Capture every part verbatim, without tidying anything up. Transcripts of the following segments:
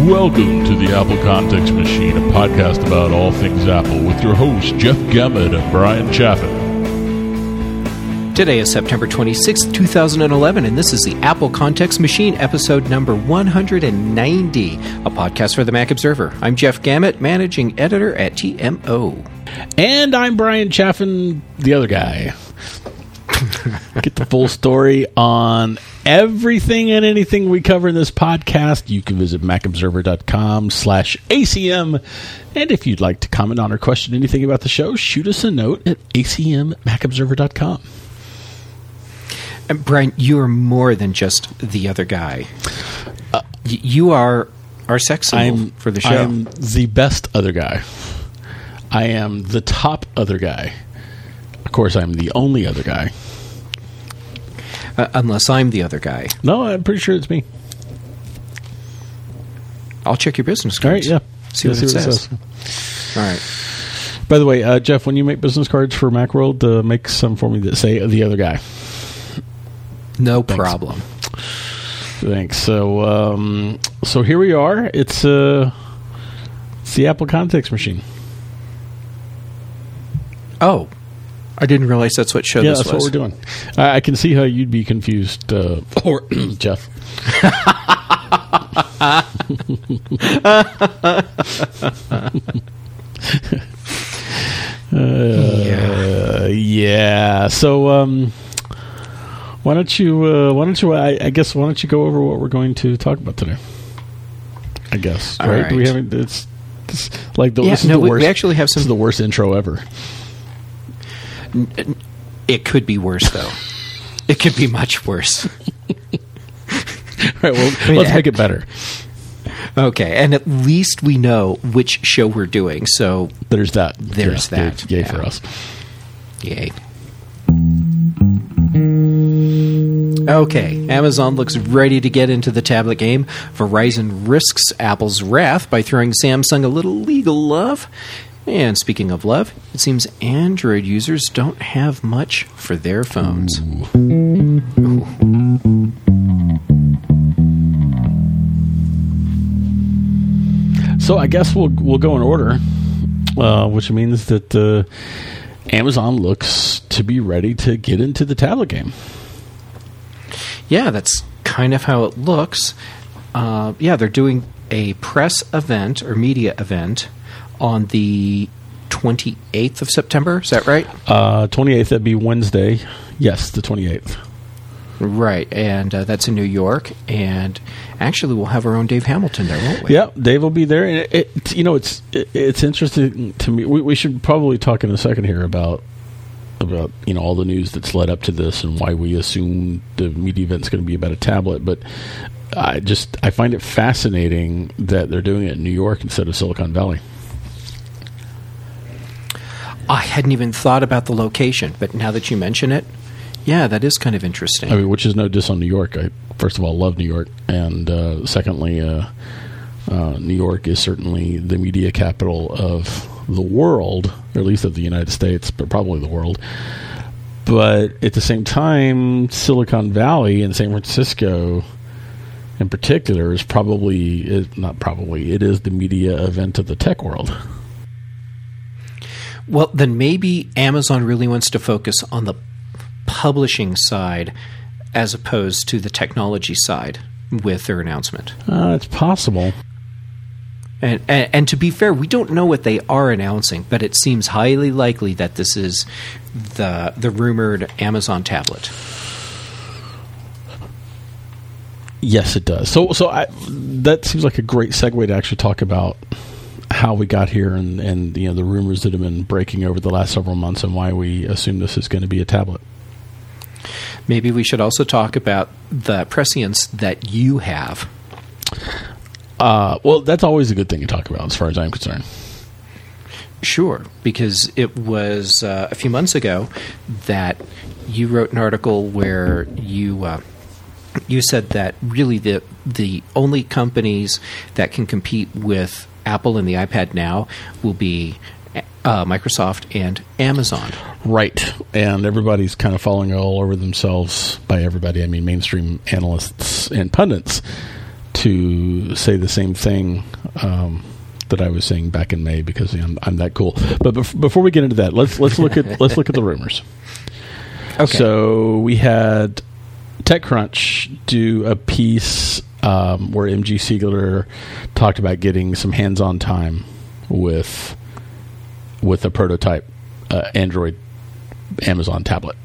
Welcome to the Apple Context Machine, a podcast about all things Apple, with your hosts Jeff Gamet and Brian Chaffin. Today is September twenty-sixth, two thousand eleven, and this is the Apple Context Machine, episode number one hundred ninety, a podcast for the Mac Observer. I'm Jeff Gamet, managing editor at T M O. And I'm Brian Chaffin, the other guy. Get the full story on everything and anything we cover in this podcast. You can visit macobserver.com slash ACM. And if you'd like to comment on or question anything about the show, shoot us a note at A C M at macobserver dot com. And Brian, you are more than just the other guy. Uh, y- you are our sex symbol I'm, for the show. I'm the best other guy. I am the top other guy. Of course, I'm the only other guy. Uh, unless I'm the other guy. No, I'm pretty sure it's me. I'll check your business All right, cards. yeah. See what, see it, what says. it says. All right. By the way, uh, Jeff, when you make business cards for Macworld, uh, make some for me that say the other guy. No Thanks. problem. Thanks. So, um, so here we are. It's, uh, it's the Apple Context Machine. Oh, I didn't realize that's what show yeah, this that's was. what we're doing. I, I can see how you'd be confused, uh, or Jeff. uh, yeah. yeah. So, um, why don't you? Uh, why don't you? I, I guess. Why don't you go over what we're going to talk about today? I guess. All right? right. Do we have? It's, it's like the. Yeah, this is no, the we, worst. we actually have This some. is the worst intro ever. It could be worse, though. It could be much worse. All right. Well, I mean, let's make it better. Okay, and at least we know which show we're doing, so There's that. There's yeah, that. Yay, yay Yeah. for us. yay. Okay, Amazon looks ready to get into the tablet game. Verizon risks Apple's wrath by throwing Samsung a little legal love. And speaking of love, it seems Android users don't have much for their phones. Ooh. So I guess we'll we'll go in order, uh, which means that uh, Amazon looks to be ready to get into the tablet game. Yeah, that's kind of how it looks. Uh, yeah, they're doing a press event or media event on the twenty-eighth of September. Is that right? Uh, twenty-eighth, that'd be Wednesday. Yes, the twenty-eighth. Right, and uh, that's in New York. And actually, we'll have our own Dave Hamilton there, won't we? Yeah, Dave will be there. And it, it, you know, it's it, it's interesting to me. We, we should probably talk in a second here about about you know all the news that's led up to this and why we assume the media event's going to be about a tablet. But I just I find it fascinating that they're doing it in New York instead of Silicon Valley. I hadn't even thought about the location, but now that you mention it, yeah, that is kind of interesting. I mean, which is no diss on New York. I first of all love New York, and uh, secondly, uh, uh, New York is certainly the media capital of the world, or at least of the United States, but probably the world. But at the same time, Silicon Valley and San Francisco, in particular, is probably is not probably it is the media event of the tech world. Well, then maybe Amazon really wants to focus on the publishing side as opposed to the technology side with their announcement. Uh, it's possible. And, and and to be fair, we don't know what they are announcing, but it seems highly likely that this is the the rumored Amazon tablet. Yes, it does. So, so I, that seems like a great segue to actually talk about how we got here and, and you know the rumors that have been breaking over the last several months and why we assume this is going to be a tablet. Maybe we should also talk about the prescience that you have. Uh, well, that's always a good thing to talk about as far as I'm concerned. Sure, because it was uh, a few months ago that you wrote an article where you uh, you said that really the the only companies that can compete with Apple and the iPad now will be uh, Microsoft and Amazon. Right. And everybody's kind of falling all over themselves, by everybody, I mean mainstream analysts and pundits, to say the same thing um, that I was saying back in May because I'm, I'm that cool. But bef- before we get into that, let's let's look at let's look at the rumors. Okay. So we had TechCrunch do a piece um, where M G Siegler talked about getting some hands-on time with with a prototype uh, Android Amazon tablet.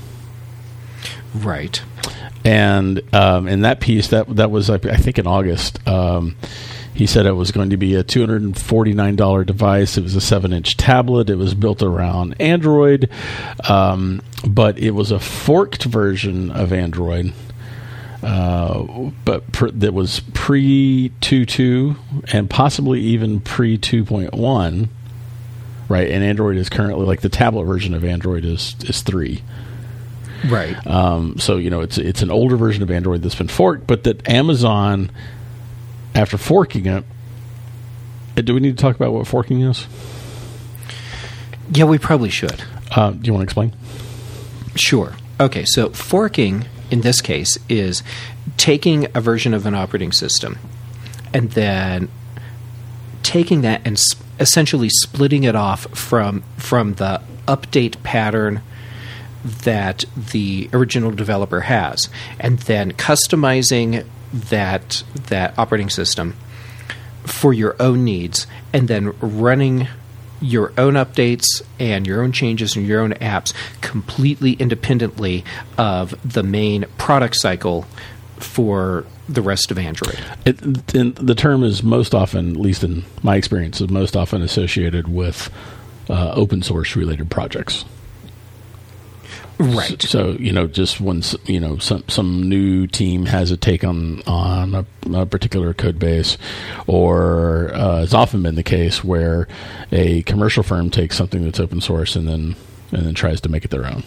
Right. And um, in that piece, that that was I think in August. Um, he said it was going to be a two hundred forty-nine dollars device. It was a seven-inch tablet. It was built around Android, um, but it was a forked version of Android, uh, but pr- that was pre two point two and possibly even pre two point one. Right, and Android is currently like the tablet version of Android is is three. Right. Um, so, you know, it's it's an older version of Android that's been forked, but that Amazon, after forking it, do we need to talk about what forking is? Yeah, we probably should. Uh, do you want to explain? Sure. Okay, so forking, in this case, is taking a version of an operating system and then taking that and s- essentially splitting it off from from the update pattern that the original developer has, and then customizing that that operating system for your own needs, and then running your own updates and your own changes and your own apps completely independently of the main product cycle for the rest of Android. It, and the term is most often, at least in my experience, is most often associated with uh, open source related projects. Right. So, you know, just when, you know, some some new team has a take on on a, a particular code base, or uh, it's often been the case where a commercial firm takes something that's open source and then and then tries to make it their own.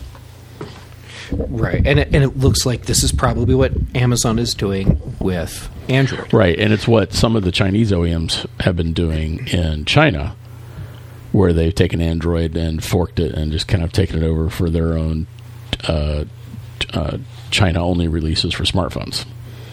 Right. And it, and it looks like this is probably what Amazon is doing with Android. Right. And it's what some of the Chinese O E Ms have been doing in China, where they've taken Android and forked it and just kind of taken it over for their own uh, uh, China-only releases for smartphones.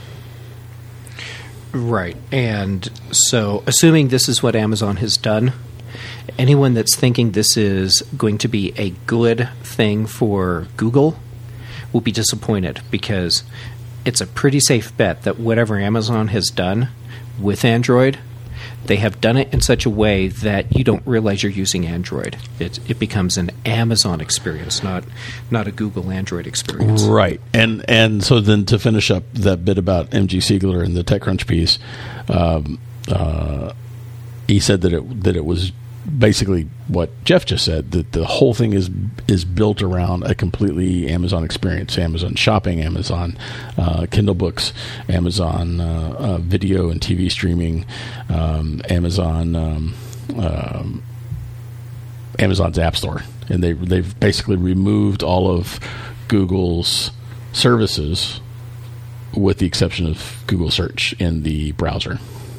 Right. And so, assuming this is what Amazon has done, anyone that's thinking this is going to be a good thing for Google will be disappointed, because it's a pretty safe bet that whatever Amazon has done with Android, they have done it in such a way that you don't realize you're using Android. It it becomes an Amazon experience, not not a Google Android experience. Right. And and so then to finish up that bit about M G Siegler and the TechCrunch piece, um, uh, he said that it that it was basically what Jeff just said, that the whole thing is is built around a completely Amazon experience. Amazon Shopping, Amazon uh, Kindle Books, Amazon uh, uh, video and T V streaming, um, Amazon um, um, Amazon's App Store, and they they've basically removed all of Google's services, with the exception of Google Search in the browser.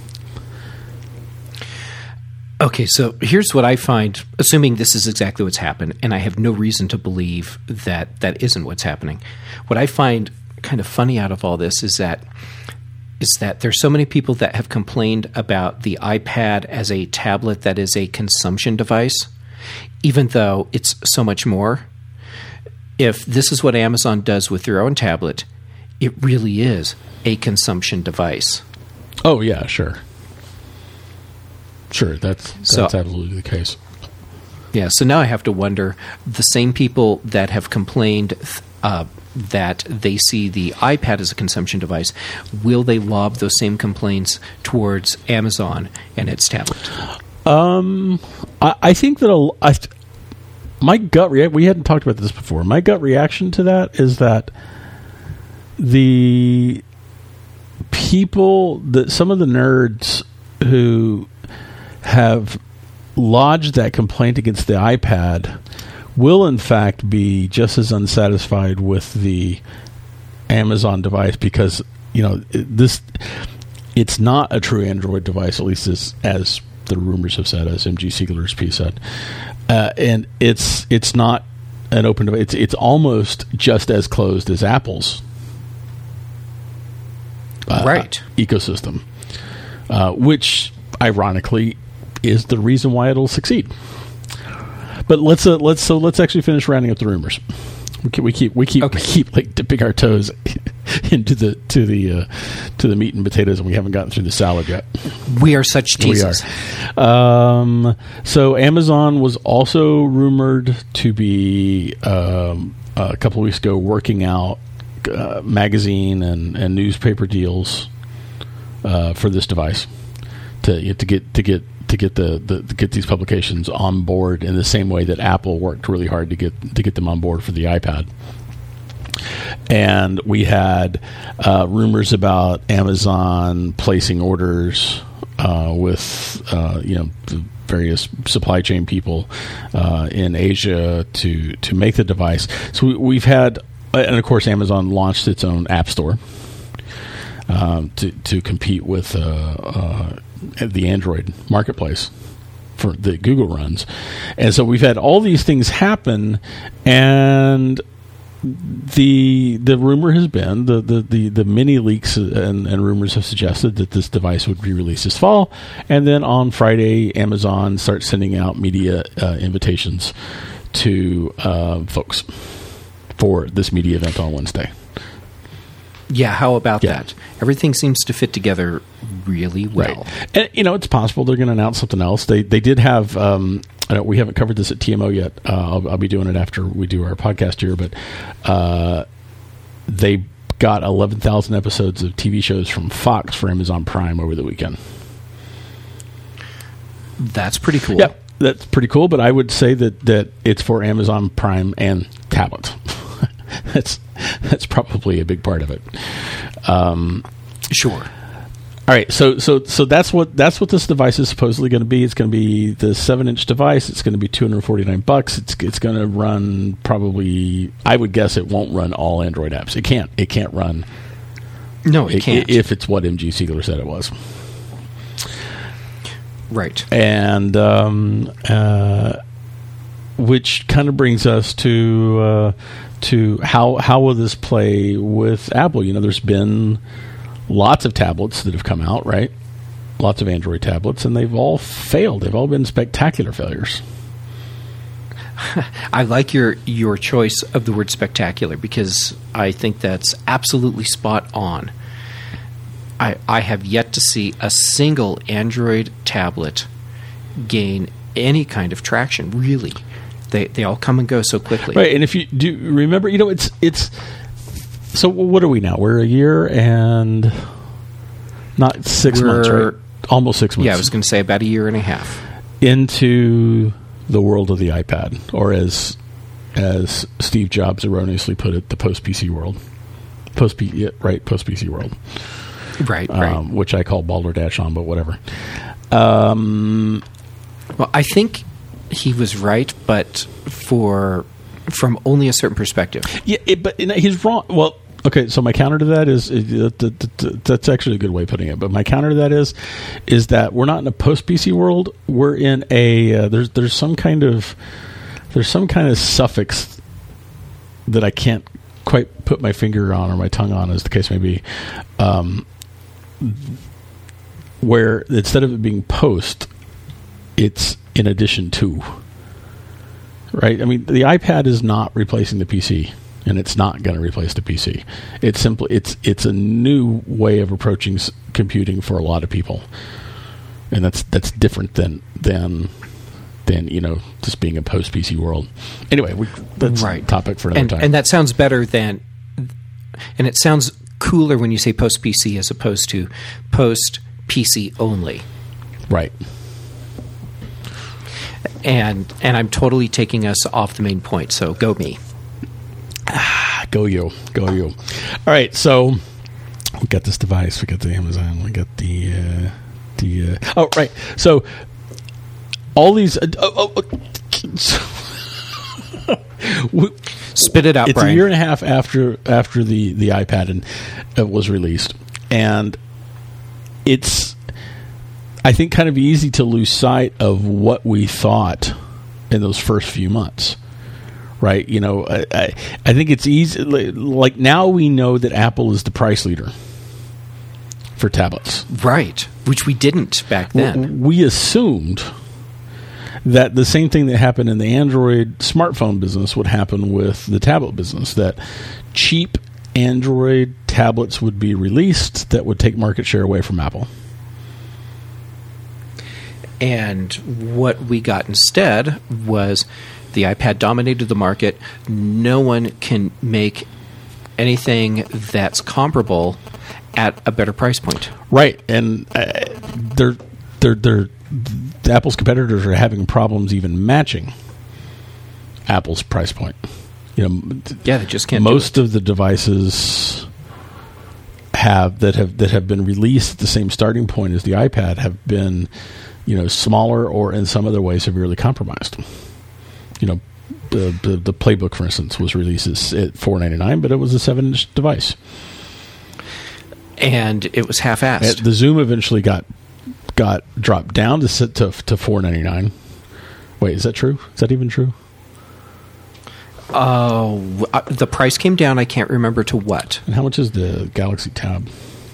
Okay, so here's what I find, assuming this is exactly what's happened, and I have no reason to believe that that isn't what's happening. What I find kind of funny out of all this is that is that there's so many people that have complained about the iPad as a tablet that is a consumption device, even though it's so much more. If this is what Amazon does with their own tablet, it really is a consumption device. Oh, yeah, sure. Sure, that's that's So- absolutely the case. Yeah, so now I have to wonder, the same people that have complained uh, that they see the iPad as a consumption device, will they lob those same complaints towards Amazon and its tablet? Um, I, I think that a, I, my gut rea- we hadn't talked about this before. My gut reaction to that is that the people, that some of the nerds who have lodged that complaint against the iPad will in fact be just as unsatisfied with the Amazon device, because, you know, this it's not a true Android device, at least as, as the rumors have said, as M G Siegler's piece said, uh, and it's it's not an open device. It's it's almost just as closed as Apple's. uh, right. ecosystem, uh, which ironically is the reason why it'll succeed. But let's uh, let's so let's actually finish rounding up the rumors. We keep we keep we keep, okay. we keep like dipping our toes into the to the uh, to the meat and potatoes, and we haven't gotten through the salad yet. We are such teasers. We are. Um, so Amazon was also rumored to be um, a couple of weeks ago working out uh, magazine and, and newspaper deals uh, for this device to to get to get. to get the, the to get these publications on board in the same way that Apple worked really hard to get to get them on board for the iPad. And we had uh, rumors about Amazon placing orders uh, with uh, you know the various supply chain people uh, in Asia to to make the device. So we, we've had, and of course, Amazon launched its own app store um, to to compete with. Uh, uh, the Android marketplace for that Google runs. And so we've had all these things happen, and the the rumor has been, the the, the, the mini leaks and, and rumors have suggested that this device would be released this fall, and then on Friday, Amazon starts sending out media uh, invitations to uh, folks for this media event on Wednesday. Yeah, how about yeah. that? Everything seems to fit together really well. Right. And, you know, it's possible they're going to announce something else. They they did have, um, I don't, we haven't covered this at T M O yet. Uh, I'll, I'll be doing it after we do our podcast here, but uh, they got eleven thousand episodes of T V shows from Fox for Amazon Prime over the weekend. That's pretty cool. Yeah, that's pretty cool, but I would say that, that it's for Amazon Prime and tablets. That's that's probably a big part of it. Um, sure. All right, so so so that's what that's what this device is supposedly going to be. It's going to be the seven-inch device. It's going to be two hundred forty-nine bucks. It's it's going to run probably. I would guess it won't run all Android apps. It can't. It can't run. No, it, it can't. If it's what M G Siegler said it was. Right. And um, uh, which kind of brings us to. Uh, To how how will this play with Apple? You know, there's been lots of tablets that have come out, right? Lots of Android tablets, and they've all failed. They've all been spectacular failures. I like your your choice of the word spectacular because I think that's absolutely spot on. I I have yet to see a single Android tablet gain any kind of traction, really. They they all come and go so quickly. Right, and if you do remember, you know, it's it's. So what are we now? We're a year and not six We're, months, right? Almost six months. Yeah, I was going to say about a year and a half into the world of the iPad, or as as Steve Jobs erroneously put it, the post P C world, post P yeah, right post P C world, right, um, right. Which I call Balderdash on, but whatever. Um, well, I think. He was right, but for from only a certain perspective. Yeah, it, but you know, he's wrong. Well, okay. So my counter to that is, is that, that, that, that's actually a good way of putting it. But my counter to that is, is that we're not in a post P C world. We're in a uh, there's there's some kind of there's some kind of suffix that I can't quite put my finger on or my tongue on, as the case may be, um, where instead of it being post, it's in addition to, right? I mean, the iPad is not replacing the P C, and it's not going to replace the P C. It's simply it's it's a new way of approaching s- computing for a lot of people, and that's that's different than than than you know just being a post P C world. Anyway, we, that's right. a topic for another and, time. And that sounds better than, and it sounds cooler when you say post P C as opposed to post P C only. Right. And and I'm totally taking us off the main point, so go me. Ah, go you. Go you. All right, so we got this device. We got the Amazon. We got the... Uh, the uh, oh, right. So all these... Uh, oh, oh, oh. we, Spit it out, it's Brian. a year and a half after after the, the iPad and, uh, was released. And it's... I think kind of easy to lose sight of what we thought in those first few months, right? You know, I, I, I think it's easy. Like now we know that Apple is the price leader, for tablets. Right, which we didn't back then. We assumed that the same thing that happened in the Android smartphone business would happen with the tablet business, that cheap Android tablets would be released that would take market share away from Apple. And what we got instead was the iPad dominated the market. No one can make anything that's comparable at a better price point. Right, and uh, they're they're they're Apple's competitors are having problems even matching Apple's price point. You know, yeah, they just can't. Most of the devices have that have that have been released at the same starting point as the iPad have been, you know, smaller or in some other way severely compromised. You know, the the, the Playbook, for instance, was released at four ninety-nine, but it was a seven-inch device, and it was half-assed. The Zoom eventually got got dropped down to sit to to four ninety-nine. Wait, is that true? Is that even true? Oh, uh, the price came down. I can't remember to what. And how much is the Galaxy Tab?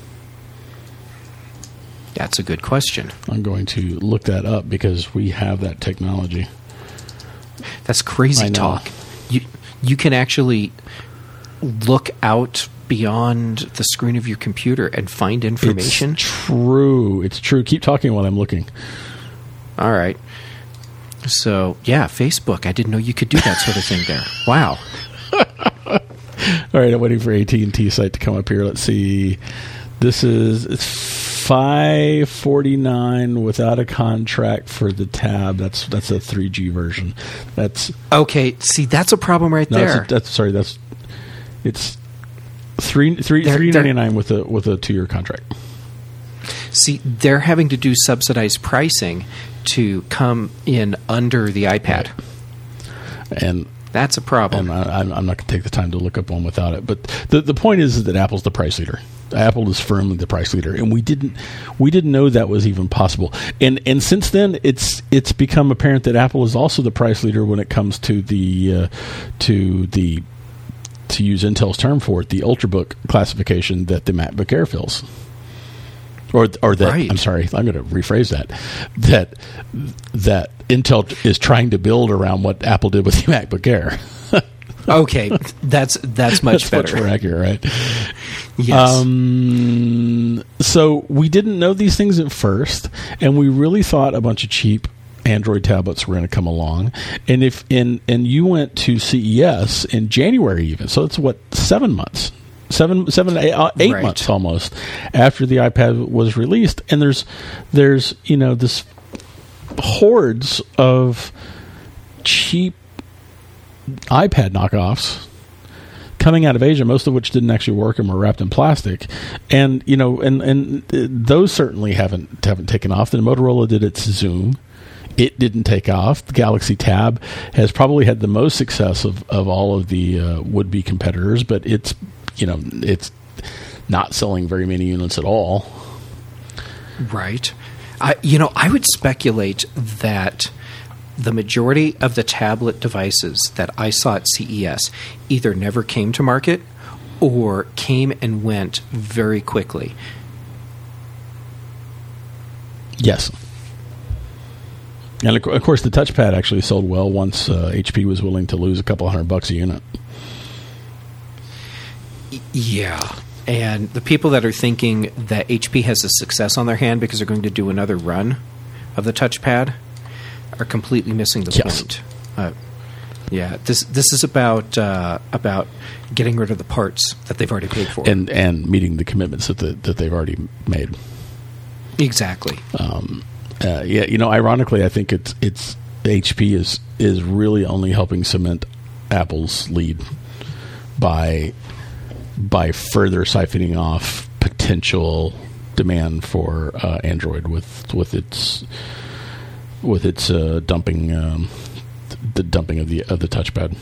That's a good question. I'm going to look that up because we have that technology. That's crazy talk. You you can actually look out beyond the screen of your computer and find information. It's true. It's true. Keep talking while I'm looking. All right. So, yeah, Facebook. I didn't know you could do that sort of thing there. Wow. All right, I'm waiting for A T and T site to come up here. Let's see. This is it's five forty-nine without a contract for the Tab. That's that's a three G version. That's okay. See, that's a problem right no, there. A, that's sorry. That's it's three three they're, three ninety nine with a with a two year contract. See, they're having to do subsidized pricing to come in under the iPad, right. And that's a problem. And I, I'm not going to take the time to look up one without it. But the the point is that Apple's the price leader. Apple is firmly the price leader, and we didn't we didn't know that was even possible. And and since then, it's it's become apparent that Apple is also the price leader when it comes to the uh, to the to use Intel's term for it, the Ultrabook classification that the MacBook Air fills. Or, or that right. I'm sorry, I'm going to rephrase that. That that Intel is trying to build around what Apple did with the MacBook Air. Okay, that's that's much that's better. Much more accurate, right? Yes. Um, so we didn't know these things at first, and we really thought a bunch of cheap Android tablets were going to come along. And if and and you went to C E S in January, even so, it's what seven months. Seven, seven, eight, uh, eight right. months almost after the iPad was released, and there's, there's, you know, this hordes of cheap iPad knockoffs coming out of Asia, most of which didn't actually work and were wrapped in plastic, and you know, and and those certainly haven't haven't taken off. Then Motorola did its Zoom. It didn't take off. The Galaxy Tab has probably had the most success of, of all of the uh, would-be competitors, but it's you know it's not selling very many units at all. Right. I, you know, I would speculate that the majority of the tablet devices that I saw at C E S either never came to market or came and went very quickly. Yes. And of course, the touchpad actually sold well once uh, H P was willing to lose a couple hundred bucks a unit. Yeah. And the people that are thinking that H P has a success on their hand because they're going to do another run of the touchpad are completely missing the yes. point. Uh, yeah, this this is about uh, about getting rid of the parts that they've already paid for, and and meeting the commitments that the, that they've already made. Exactly. Um, uh, yeah, you know, ironically, I think it's it's H P is is really only helping cement Apple's lead by by further siphoning off potential demand for uh, Android with with its with its uh, dumping um, the dumping of the of the touchpad.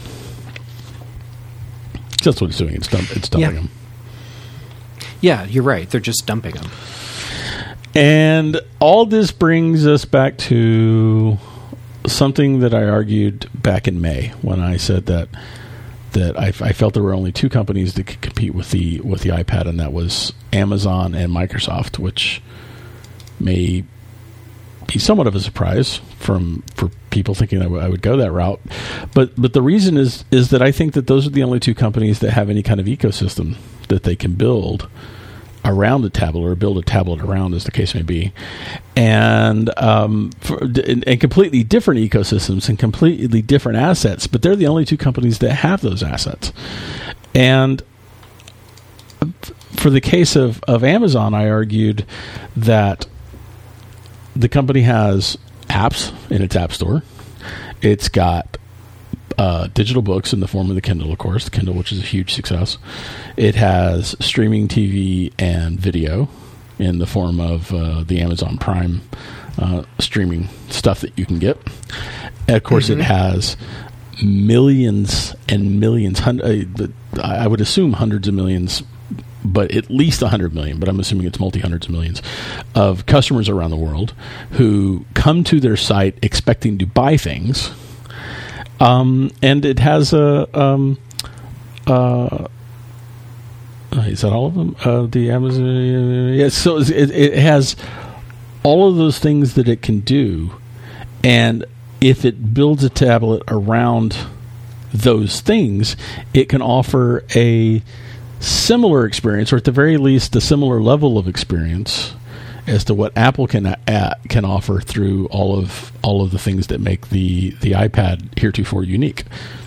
That's what it's doing. It's dump, it's dumping yeah. them. Yeah, you're right. They're just dumping them. And all this brings us back to something that I argued back in May when I said that that I, I felt there were only two companies that could compete with the with the iPad, and that was Amazon and Microsoft, which may be somewhat of a surprise from for people thinking I, w- I would go that route. But but the reason is is that I think that those are the only two companies that have any kind of ecosystem that they can build around a tablet, or build a tablet around, as the case may be, and um, for, and, and completely different ecosystems and completely different assets. But they're the only two companies that have those assets. And for the case of, of Amazon, I argued that the company has apps in its app store. It's got Uh, digital books in the form of the Kindle, of course, the Kindle, which is a huge success. It has streaming T V and video in the form of uh, the Amazon Prime uh, streaming stuff that you can get. And of course, mm-hmm. it has millions and millions, hun- uh, I would assume hundreds of millions, but at least one hundred million, but I'm assuming it's multi-hundreds of millions, of customers around the world who come to their site expecting to buy things. Um, and it has a, um, uh, is that all of them? Uh, the Amazon, yeah, so it, it has all of those things that it can do. And if it builds a tablet around those things, it can offer a similar experience, or at the very least, a similar level of experience as to what Apple can uh, can offer through all of all of the things that make the, the iPad heretofore unique.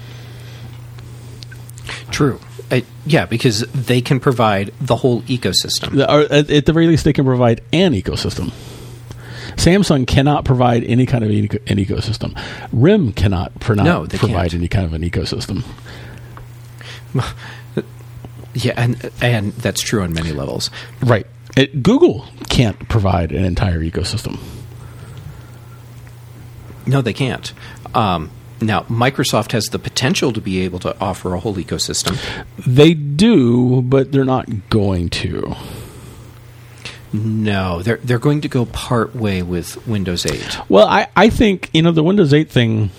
True. Uh, yeah, because they can provide the whole ecosystem. The, or at, at the very least, they can provide an ecosystem. Samsung cannot provide any kind of eco- an ecosystem. R I M cannot pro- no, provide can't. any kind of an ecosystem. Yeah, and and that's true on many levels. Right. It, Google can't provide an entire ecosystem. No, they can't. Um, now, Microsoft has the potential to be able to offer a whole ecosystem. They do, but they're not going to. No, they're they're going to go part way with Windows eight. Well, I, I think, you know, the Windows eight thing,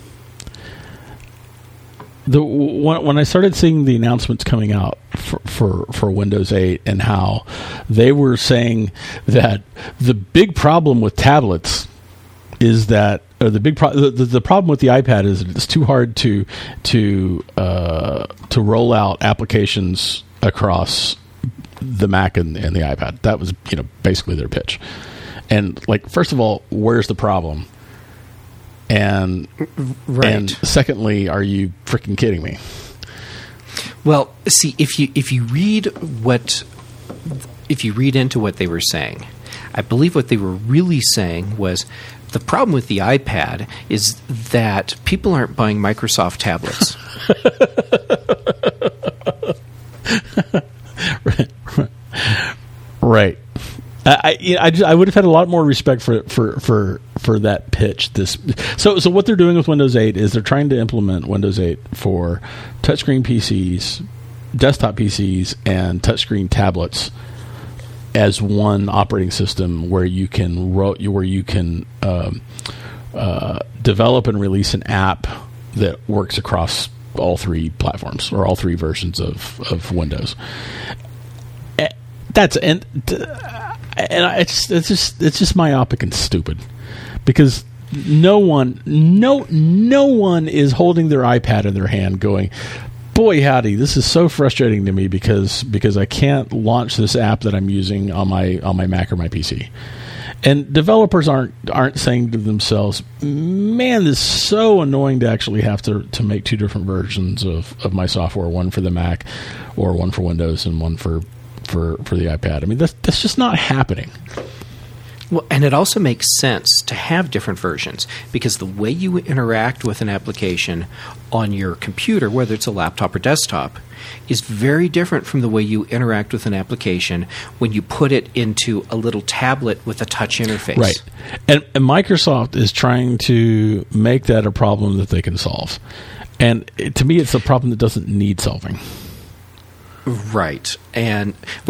the when, when I started seeing the announcements coming out for, for, for Windows eight, and how they were saying that the big problem with tablets is that, or the big pro- the, the problem with the iPad is that it's too hard to to uh, to roll out applications across the Mac and, and the iPad. That was, you know, basically their pitch. And, like, first of all, where's the problem? And right. and secondly, are you freaking kidding me? Well, see, if you if you read what if you read into what they were saying, I believe what they were really saying was the problem with the iPad is that people aren't buying Microsoft tablets. right. right. I I, I, just, I would have had a lot more respect for for for for that pitch. This so so what they're doing with Windows eight is they're trying to implement Windows eight for touchscreen P Cs, desktop P Cs, and touchscreen tablets as one operating system where you can ro- where you can um, uh, develop and release an app that works across all three platforms or all three versions of, of Windows. That's and and it's it's just it's just myopic and stupid, because no one no no one is holding their iPad in their hand going, boy howdy, this is so frustrating to me because because I can't launch this app that I'm using on my on my Mac or my P C. And developers aren't aren't saying to themselves, man, this is so annoying to actually have to, to make two different versions of, of my software, one for the Mac or one for Windows and one for, for, for the iPad. I mean, that's that's just not happening. Well, and it also makes sense to have different versions, because the way you interact with an application on your computer, whether it's a laptop or desktop, is very different from the way you interact with an application when you put it into a little tablet with a touch interface. Right. And, and Microsoft is trying to make that a problem that they can solve. And it, to me, it's a problem that doesn't need solving. Right. And when you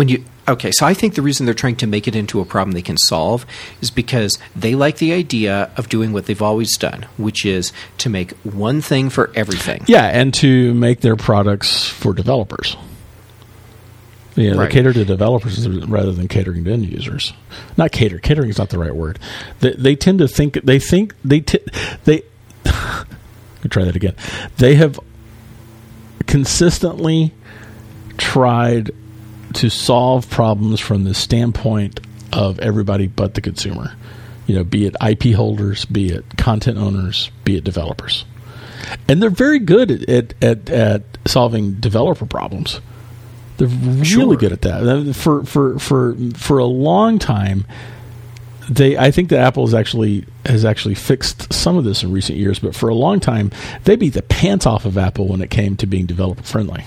Okay, so I think the reason they're trying to make it into a problem they can solve is because they like the idea of doing what they've always done, which is to make one thing for everything. Yeah, and to make their products for developers. Yeah, Right. they cater to developers rather than catering to end users. Not cater. Catering is not the right word. They, they tend to think. They think they t- they. Let me try that again. They have consistently tried to solve problems from the standpoint of everybody but the consumer. You know, be it I P holders, be it content owners, be it developers. And they're very good at at, at, at solving developer problems. They're really Sure. good at that. For for for for a long time, they I think that Apple has actually has actually fixed some of this in recent years, but for a long time, they beat the pants off of Apple when it came to being developer friendly.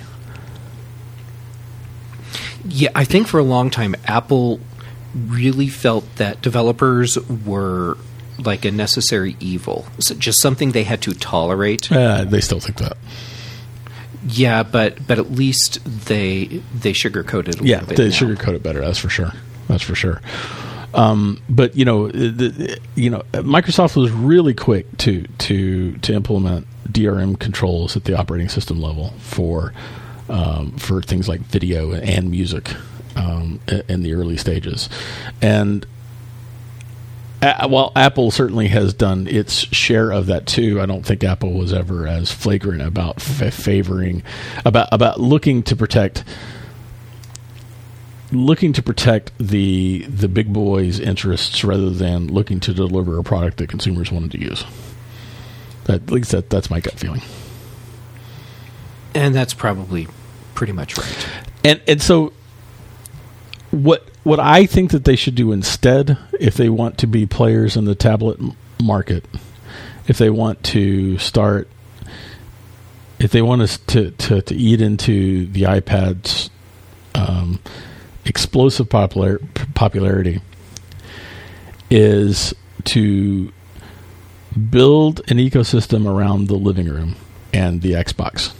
Yeah, I think for a long time, Apple really felt that developers were like a necessary evil, so just something they had to tolerate. Uh, they still think that. Yeah, but but at least they they sugarcoated it a Yeah, little bit. they now. sugarcoat it better. That's for sure. That's for sure. Um, but you know, the, you know, Microsoft was really quick to to to implement D R M controls at the operating system level for um, for things like video and music um, in the early stages, and. Uh, while Apple certainly has done its share of that too, I don't think Apple was ever as flagrant about f- favoring, about about looking to protect, looking to protect the the big boys' interests rather than looking to deliver a product that consumers wanted to use. That, at least that, that's my gut feeling. And that's probably pretty much right. And and so what what I think that they should do instead, if they want to be players in the tablet m- market, if they want to start, if they want us to, to, to eat into the iPad's um, explosive popular, popularity, is to build an ecosystem around the living room and the Xbox,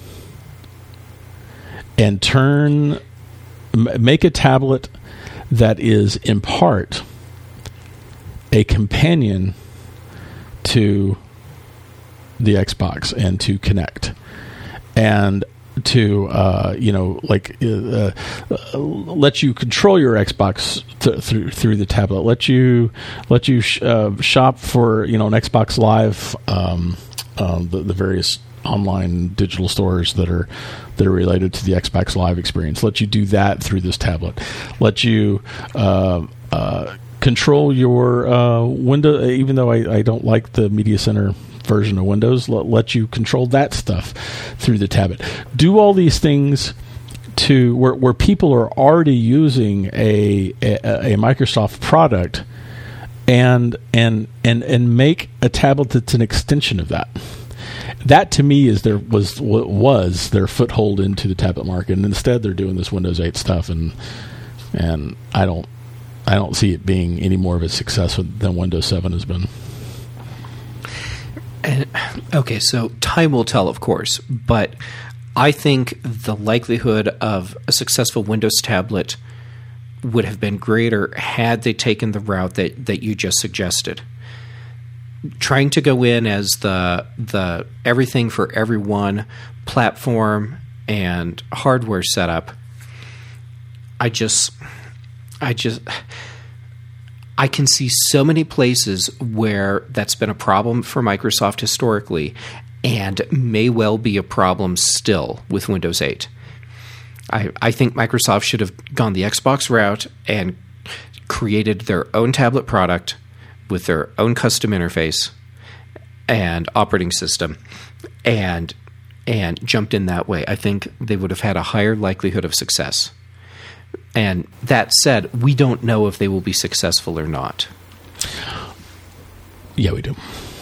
and turn m- make a tablet that is in part a companion to the Xbox and to Kinect, and to uh, you know, like uh, uh, let you control your Xbox th- through through the tablet. Let you let you sh- uh, shop for, you know, an Xbox Live, um, um, the, the various online digital stores that are that are related to the Xbox Live experience. Let you do that through this tablet. Let you uh, uh, control your uh, window, even though I, I don't like the Media Center version of Windows, let, let you control that stuff through the tablet. Do all these things to where, where people are already using a, a, a Microsoft product, and and and and make a tablet that's an extension of that. That to me is their was was their foothold into the tablet market, and instead they're doing this Windows eight stuff, and and I don't I don't see it being any more of a success than Windows seven has been. And, okay, so time will tell, of course, but I think the likelihood of a successful Windows tablet would have been greater had they taken the route that, that you just suggested. Trying to go in as the the everything for everyone platform and hardware setup, I just I just I can see so many places where that's been a problem for Microsoft historically, and may well be a problem still with Windows eight. I, I think Microsoft should have gone the Xbox route and created their own tablet product with their own custom interface and operating system, and and jumped in that way. I think they would have had a higher likelihood of success. And that said, we don't know if they will be successful or not. Yeah, we do.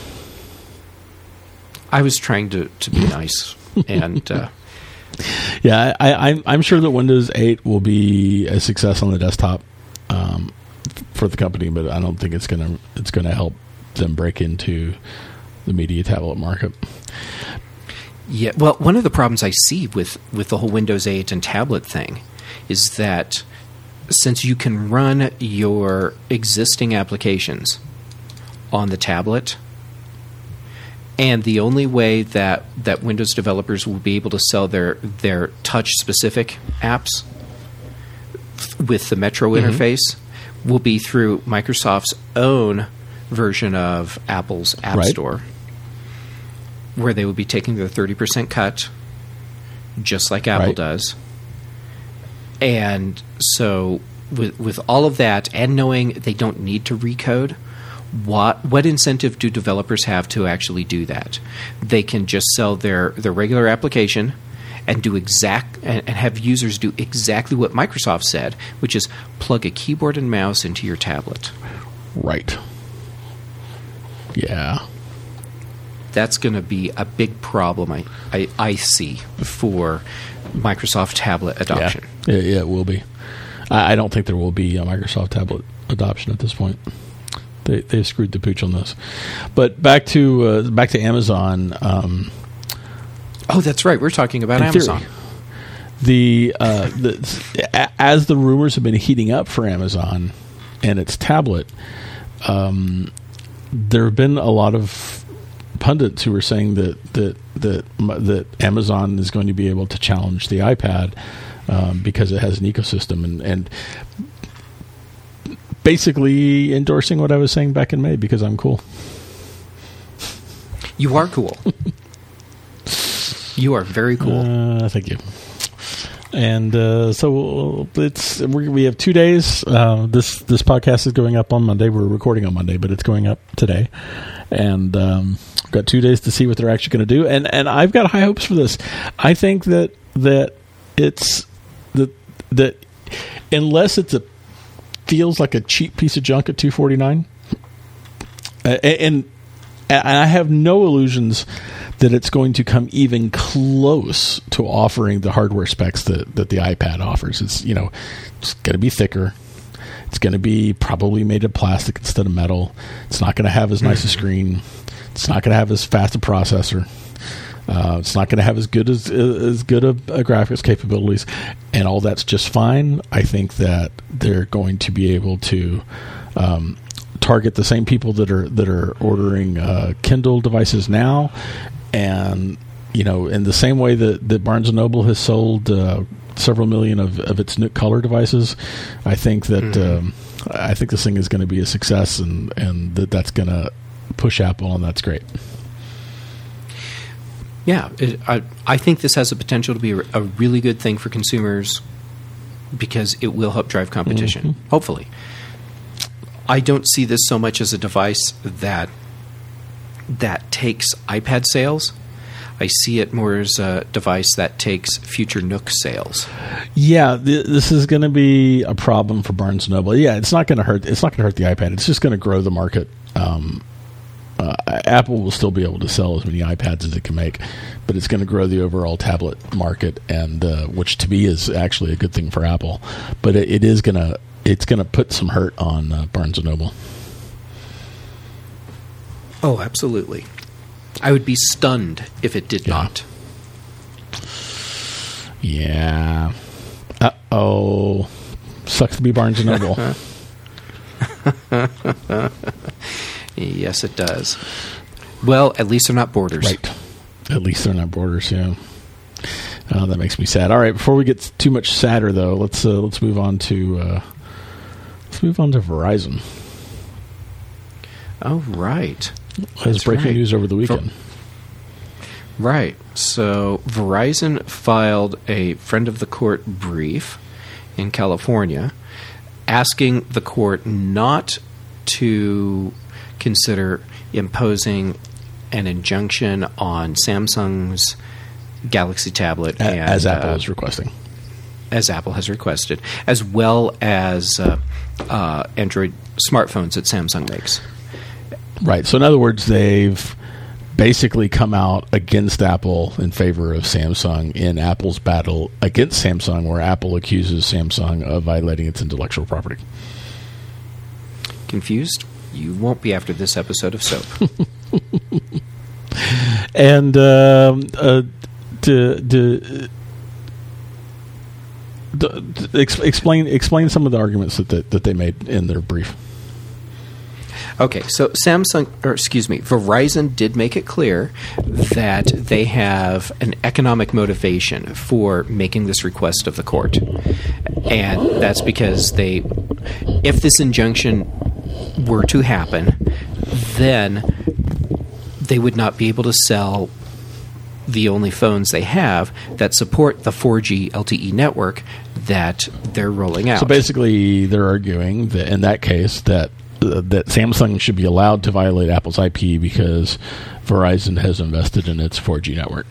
I was trying to, to be nice, and uh, yeah, I, I, I'm sure that Windows eight will be a success on the desktop um, for the company, but I don't think it's gonna it's gonna help them break into the media tablet market. yeah. Well, one of the problems I see with with the whole Windows eight and tablet thing is that since you can run your existing applications on the tablet, and the only way that, that Windows developers will be able to sell their, their touch-specific apps with the Metro mm-hmm. interface will be through Microsoft's own version of Apple's App right. Store, where they would be taking their thirty percent cut, just like Apple right. does. And so with with all of that, and knowing they don't need to recode, what what incentive do developers have to actually do that? They can just sell their, their regular application and do exact and, and have users do exactly what Microsoft said, which is plug a keyboard and mouse into your tablet. Right. Yeah. That's going to be a big problem I, I, I see for Microsoft tablet adoption. Yeah, yeah, yeah it will be. I, I don't think there will be a Microsoft tablet adoption at this point. They they've screwed the pooch on this. But back to uh, back to Amazon. Um, oh, that's right. We're talking about Amazon. Theory, the, uh, the as the rumors have been heating up for Amazon and its tablet, um, there have been a lot of pundits who are saying that that that that Amazon is going to be able to challenge the iPad um, because it has an ecosystem, and, and basically endorsing what I was saying back in May because I'm cool. You are cool. You are very cool. Uh, thank you. And uh, so it's we we have two days. Uh, this this podcast is going up on Monday. We're recording on Monday, but it's going up today. And um, we've got two days to see what they're actually going to do. And and I've got high hopes for this. I think that that it's that that unless it's a feels like a cheap piece of junk at two forty-nine, uh, and and I have no illusions that it's going to come even close to offering the hardware specs that, that the iPad offers. It's, you know, it's going to be thicker. It's going to be probably made of plastic instead of metal. It's not going to have as nice a screen. It's not going to have as fast a processor. Uh, it's not going to have as good as as good a, a graphics capabilities, and all that's just fine. I think that they're going to be able to um, target the same people that are that are ordering uh, Kindle devices now. And, you know, in the same way that, that Barnes and Noble has sold uh, several million of, of its Nook Color devices, I think that mm-hmm. um, I think this thing is going to be a success, and, and that that's going to push Apple, and that's great. Yeah, it, I, I think this has the potential to be a, a really good thing for consumers because it will help drive competition, mm-hmm. hopefully. I don't see this so much as a device that that takes iPad sales. I see it more as a device that takes future Nook sales. Yeah, th- this is going to be a problem for Barnes and Noble. Yeah, it's not going to hurt. It's not going to hurt the iPad. It's just going to grow the market. Um, uh, Apple will still be able to sell as many iPads as it can make, but it's going to grow the overall tablet market, and uh, which to me is actually a good thing for Apple. But it, it is going to it's going to put some hurt on uh, Barnes and Noble. Oh, absolutely. I would be stunned if it did yeah. not. Yeah. Uh-oh. Sucks to be Barnes and Noble. Yes, it does. Well, at least they're not Borders. Right. At least they're not Borders, yeah. Oh, that makes me sad. All right, before we get too much sadder, though, let's uh, let's move on to uh, let's move on to Verizon. Oh, right. Has breaking right. news over the weekend. Right. So Verizon filed a friend of the court brief in California asking the court not to consider imposing an injunction on Samsung's Galaxy tablet. A- and, as Apple uh, is requesting. As Apple has requested, as well as uh, uh, Android smartphones that Samsung makes. Right. So in other words, they've basically come out against Apple in favor of Samsung in Apple's battle against Samsung, where Apple accuses Samsung of violating its intellectual property. Confused? You won't be after this episode of Soap. And um, uh, to, to, the, the, ex, explain explain some of the arguments that the, that they made in their brief. Okay, so Samsung, or excuse me, Verizon did make it clear that they have an economic motivation for making this request of the court. And that's because they, if this injunction were to happen, then they would not be able to sell the only phones they have that support the four G L T E network that they're rolling out. So basically, they're arguing that in that case that uh, that Samsung should be allowed to violate Apple's I P because Verizon has invested in its four G network.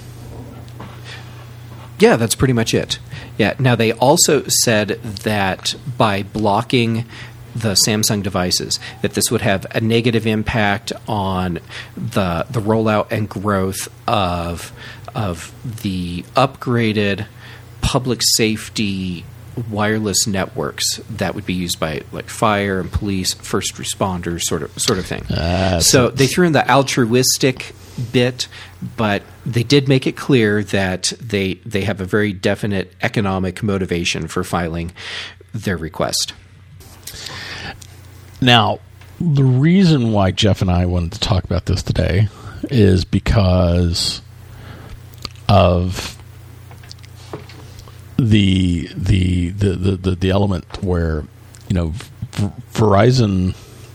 Yeah, that's pretty much it. Yeah. Now, they also said that by blocking the Samsung devices, that this would have a negative impact on the the rollout and growth of of the upgraded public safety wireless networks that would be used by like fire and police, first responders, sort of sort of thing. Uh, so they threw in the altruistic bit, but they did make it clear that they they have a very definite economic motivation for filing their request. Now, the reason why Jeff and I wanted to talk about this today is because of the the the the, the, the element where, you know, v- Verizon.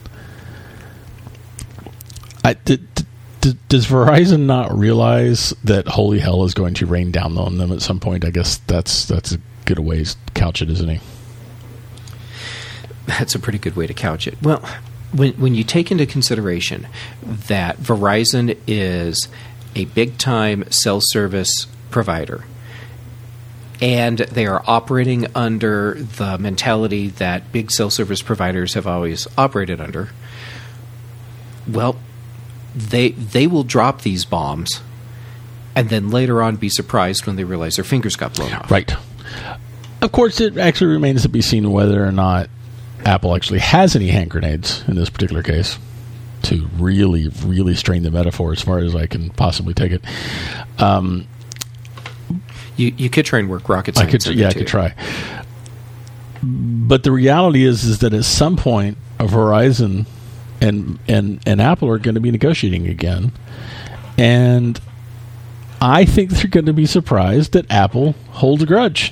I, did, did, does Verizon not realize that holy hell is going to rain down on them at some point? I guess that's that's a good way to couch it, isn't it? That's a pretty good way to couch it. Well, when when you take into consideration that Verizon is a big-time cell service provider, and they are operating under the mentality that big cell service providers have always operated under, well, they they will drop these bombs and then later on be surprised when they realize their fingers got blown off. Right. Of course, it actually remains to be seen whether or not Apple actually has any hand grenades in this particular case, to really, really strain the metaphor as far as I can possibly take it. Um, you you could try and work rocket science. I could, yeah, I could try. But the reality is, is that at some point, Verizon and and and Apple are going to be negotiating again, and I think they're going to be surprised that Apple holds a grudge.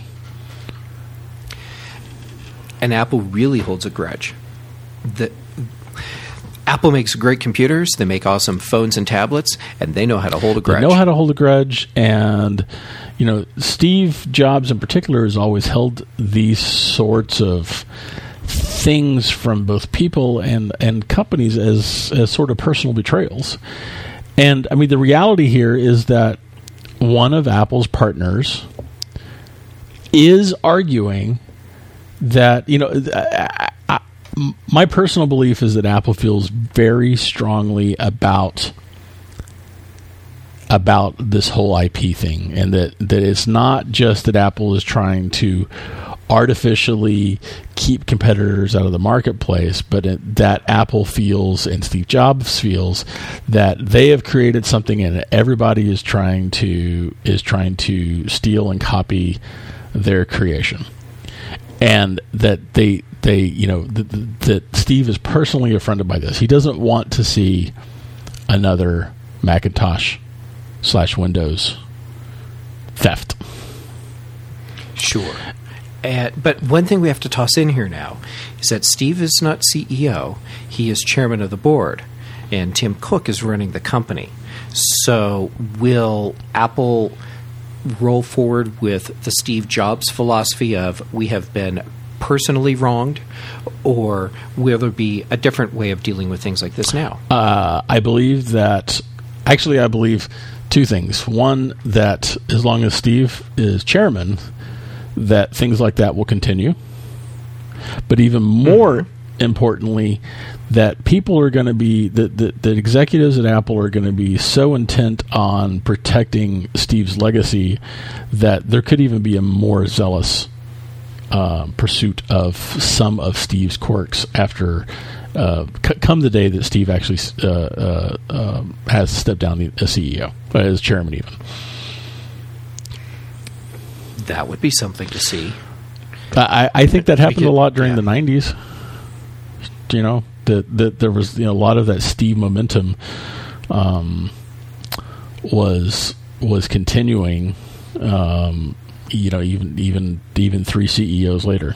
And Apple really holds a grudge. The, Apple makes great computers, they make awesome phones and tablets, and they know how to hold a grudge. They know how to hold a grudge, and you know, Steve Jobs in particular has always held these sorts of things from both people and, and companies as, as sort of personal betrayals. And I mean, the reality here is that one of Apple's partners is arguing that, you know, I, I, my personal belief is that Apple feels very strongly about about this whole I P thing, and that, that it's not just that Apple is trying to artificially keep competitors out of the marketplace, but it, that Apple feels and Steve Jobs feels that they have created something and everybody is trying to is trying to steal and copy their creation. And that they, they, you know, th- th- that Steve is personally affronted by this. He doesn't want to see another Macintosh slash Windows theft. Sure. Uh, but one thing we have to toss in here now is that Steve is not C E O. He is chairman of the board, and Tim Cook is running the company. So will Apple roll forward with the Steve Jobs philosophy of we have been personally wronged, or will there be a different way of dealing with things like this now? Uh, I believe that, actually I believe two things. One, that as long as Steve is chairman, that things like that will continue. But even more mm-hmm. importantly, that people are going to be, that, that, that executives at Apple are going to be so intent on protecting Steve's legacy that there could even be a more zealous uh, pursuit of some of Steve's quirks after, uh, c- come the day that Steve actually uh, uh, uh, has stepped down as C E O, as chairman even. That would be something to see. I, I think that happened could, a lot during yeah. the nineties. You know, that that there was you know, a lot of that Steve momentum um, was was continuing. Um, you know, even even even three C E Os later.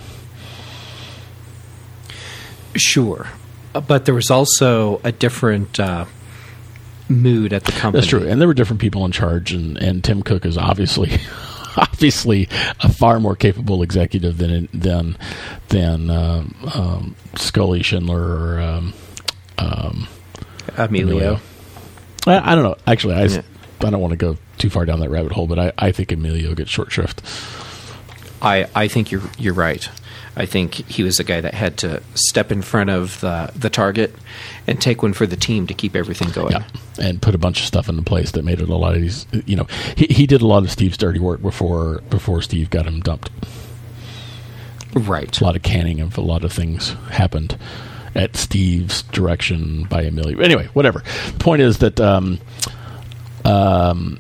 Sure, but there was also a different uh, mood at the company. That's true, and there were different people in charge, and, and Tim Cook is obviously. Obviously, a far more capable executive than than than um, um, Scully, Schindler, or um, um, Emilio. Emilio. I, I don't know. Actually, I, Yeah. I don't want to go too far down that rabbit hole, but I, I think Emilio gets short shrift. I, I think you're you're right. I think he was the guy that had to step in front of the the target and take one for the team to keep everything going. Yeah, and put a bunch of stuff into place that made it a lot of these. You know, he he did a lot of Steve's dirty work before before Steve got him dumped. Right. A lot of canning of a lot of things happened at Steve's direction by Emilio. Anyway, whatever. The point is that um, um,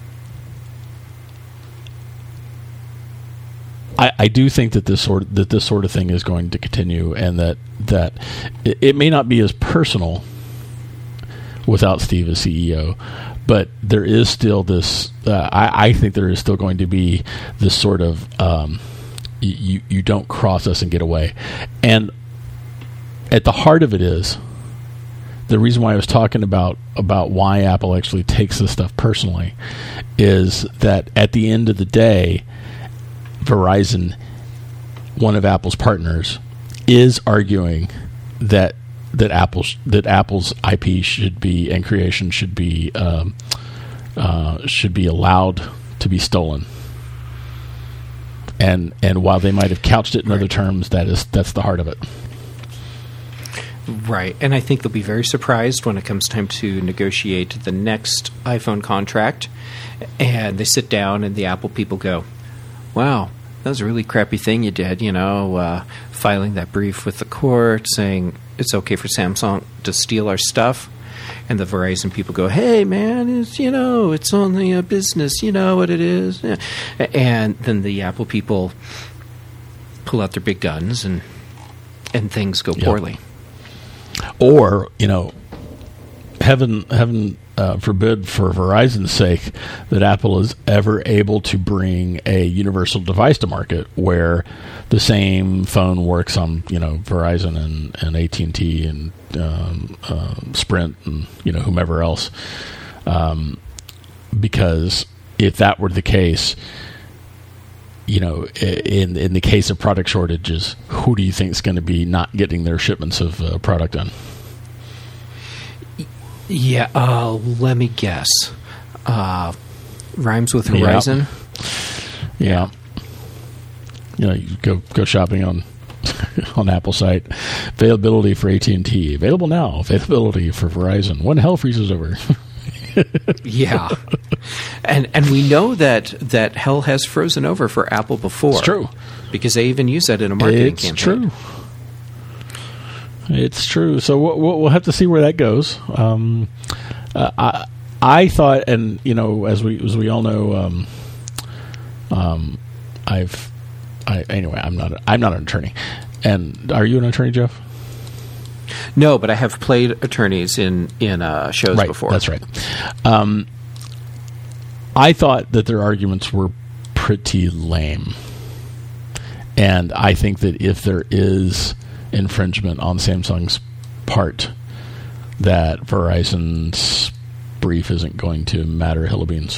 I, I do think that this sort of, that this sort of thing is going to continue, and that that it, it may not be as personal without Steve as C E O, but there is still this. Uh, I, I think there is still going to be this sort of um, you you don't cross us and get away, and at the heart of it is the reason why I was talking about about why Apple actually takes this stuff personally is that at the end of the day, Verizon, one of Apple's partners, is arguing that that Apple that Apple's I P should be and creation should be um, uh, should be allowed to be stolen. And and while they might have couched it in Right. other terms, that is that's the heart of it. Right, and I think they'll be very surprised when it comes time to negotiate the next iPhone contract, and they sit down and the Apple people go, wow, that was a really crappy thing you did, you know, uh, filing that brief with the court saying it's okay for Samsung to steal our stuff. And the Verizon people go, hey, man, it's, you know, it's only a business, you know what it is. Yeah. And then the Apple people pull out their big guns and and things go Yep. poorly. Or, you know, heaven heaven uh, forbid for Verizon's sake that Apple is ever able to bring a universal device to market where the same phone works on, you know, Verizon and, and A T and T and um, uh, Sprint and, you know, whomever else. Um, because if that were the case, you know, in in the case of product shortages, who do you think is going to be not getting their shipments of uh, product done? Yeah, uh, let me guess. Uh, rhymes with Horizon? Yeah. You know, you go go shopping on on Apple site. Availability for A T and T. Available now. Availability for Verizon. When hell freezes over. Yeah. And and we know that, that hell has frozen over for Apple before. It's true. Because they even use that in a marketing It's campaign. true. It's true. So we'll, we'll have to see where that goes. Um, uh, I I thought, and you know, as we as we all know, um, um, I've I anyway. I'm not a, I'm not an attorney. And are you an attorney, Jeff? No, but I have played attorneys in in uh, shows Right, before. that's right. Um, I thought that their arguments were pretty lame. And I think that if there is infringement on Samsung's part, that Verizon's brief isn't going to matter a hill of beans.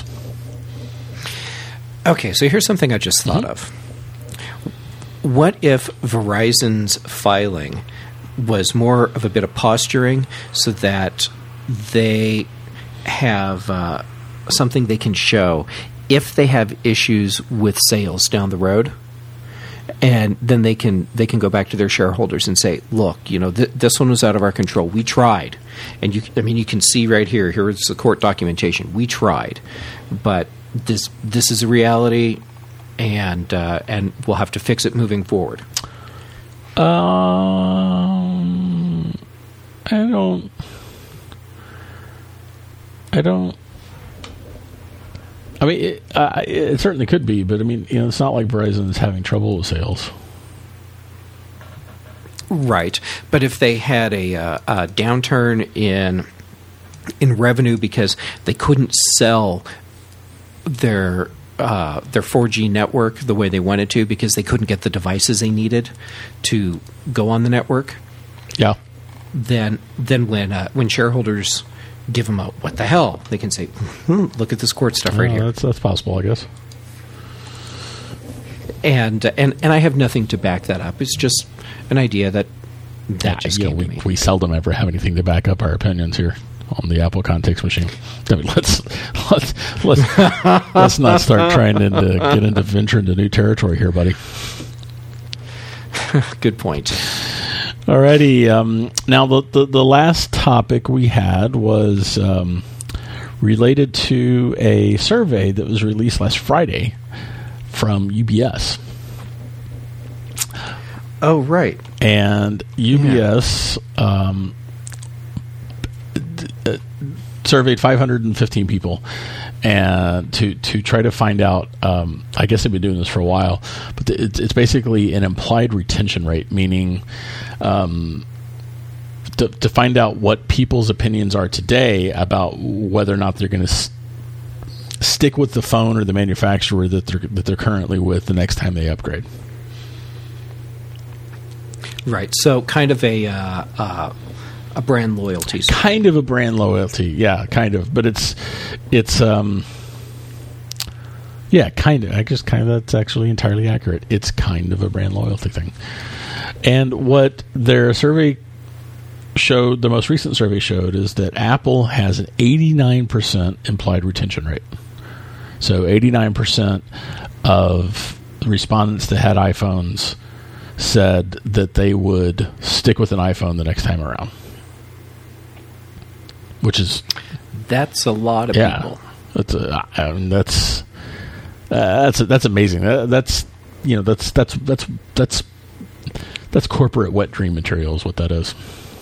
Okay, so here's something I just thought Mhm. of. What if Verizon's filing was more of a bit of posturing so that they have uh, something they can show if they have issues with sales down the road, and then they can they can go back to their shareholders and say, look, you know, th- this one was out of our control. We tried, and you I mean you can see right here. Here is the court documentation. We tried, but this this is a reality, and uh, and we'll have to fix it moving forward. Um, I don't. I don't. I mean, it, uh, it certainly could be, but I mean, you know, it's not like Verizon is having trouble with sales. Right, but if they had a, uh, a downturn in in revenue because they couldn't sell their uh, their four G network the way they wanted to because they couldn't get the devices they needed to go on the network, yeah, then then when uh, when shareholders give them a what the hell, they can say, hmm, look at this court stuff right uh, here. That's that's possible, I guess. And uh, and and I have nothing to back that up. It's just an idea that that Yeah, just you know, came we, to me. we seldom ever have anything to back up our opinions here on the Apple Context Machine. I mean, let's let's let's let's not start trying to get into venture into new territory here, buddy. Good point. Alrighty. Um, now, the, the the last topic we had was um, related to a survey that was released last Friday from U B S. Oh, right. And U B S um, d- uh, surveyed five hundred fifteen people, and to to try to find out. Um, I guess they've been doing this for a while, but th- it's, it's basically an implied retention rate, meaning um, to, to find out what people's opinions are today about whether or not they're going to s- stick with the phone or the manufacturer that they're that they're currently with the next time they upgrade. Right. So kind of a uh, uh, a brand loyalty. Kind of a brand loyalty, yeah, kind of. But it's it's um yeah, kind of. I guess kind of that's actually entirely accurate. It's kind of a brand loyalty thing. And what their survey showed, the most recent survey showed, is that Apple has an eighty-nine percent implied retention rate. So eighty-nine percent of respondents that had iPhones said that they would stick with an iPhone the next time around, which is that's a lot of yeah, people. That's a, I mean, that's uh, that's that's amazing. That, that's you know that's that's that's that's that's corporate wet dream material is what that is.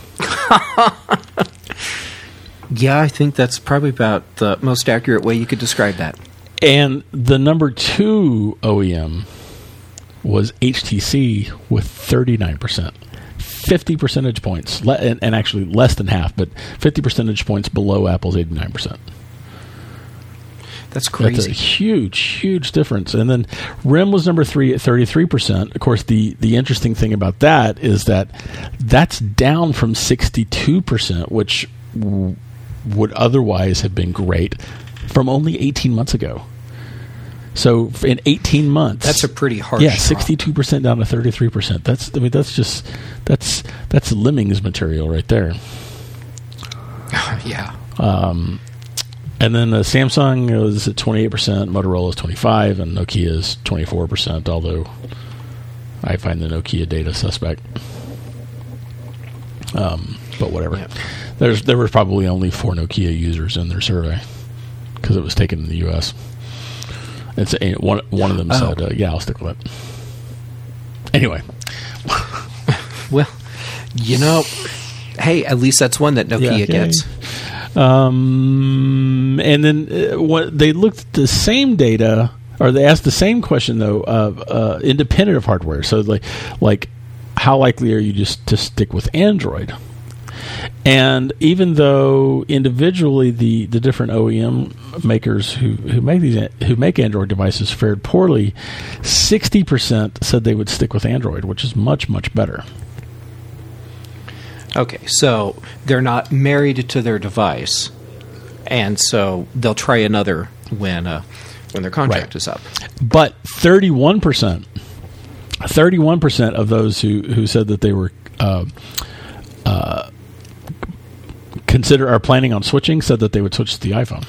Yeah, I think that's probably about the most accurate way you could describe that. And the number two O E M was H T C with thirty-nine percent. fifty percentage points, le- and, and actually less than half, but fifty percentage points below Apple's eighty-nine percent. That's crazy. That's a huge, huge difference. And then R I M was number three at thirty-three percent. Of course, the, the interesting thing about that is that that's down from sixty-two percent, which w- would otherwise have been great, from only eighteen months ago. So in eighteen months, that's a pretty harsh yeah, drop. sixty-two percent down to thirty-three percent. That's I mean that's just that's that's lemmings material right there. Yeah. Um, and then uh, Samsung is at twenty-eight percent, Motorola is twenty-five, and Nokia is twenty-four percent. Although I find the Nokia data suspect. Um, but whatever. Yeah. There's there were probably only four Nokia users in their survey because it was taken in the U S It's a, one. One of them oh. said, uh, "Yeah, I'll stick with it." Anyway, well, you know, hey, at least that's one that Nokia yeah, yeah, gets. yeah. Um, and then uh, what they looked at the same data, or they asked the same question though, of uh, independent of hardware. So, like, like, how likely are you just to stick with Android? And even though individually the, the different O E M makers who, who make these who make Android devices fared poorly, sixty percent said they would stick with Android, which is much, much better. Okay, so they're not married to their device, and so they'll try another when uh, when their contract Right. is up. But thirty-one percent, thirty-one percent of those who, who said that they were uh, uh, consider are planning on switching said that they would switch to the iPhone.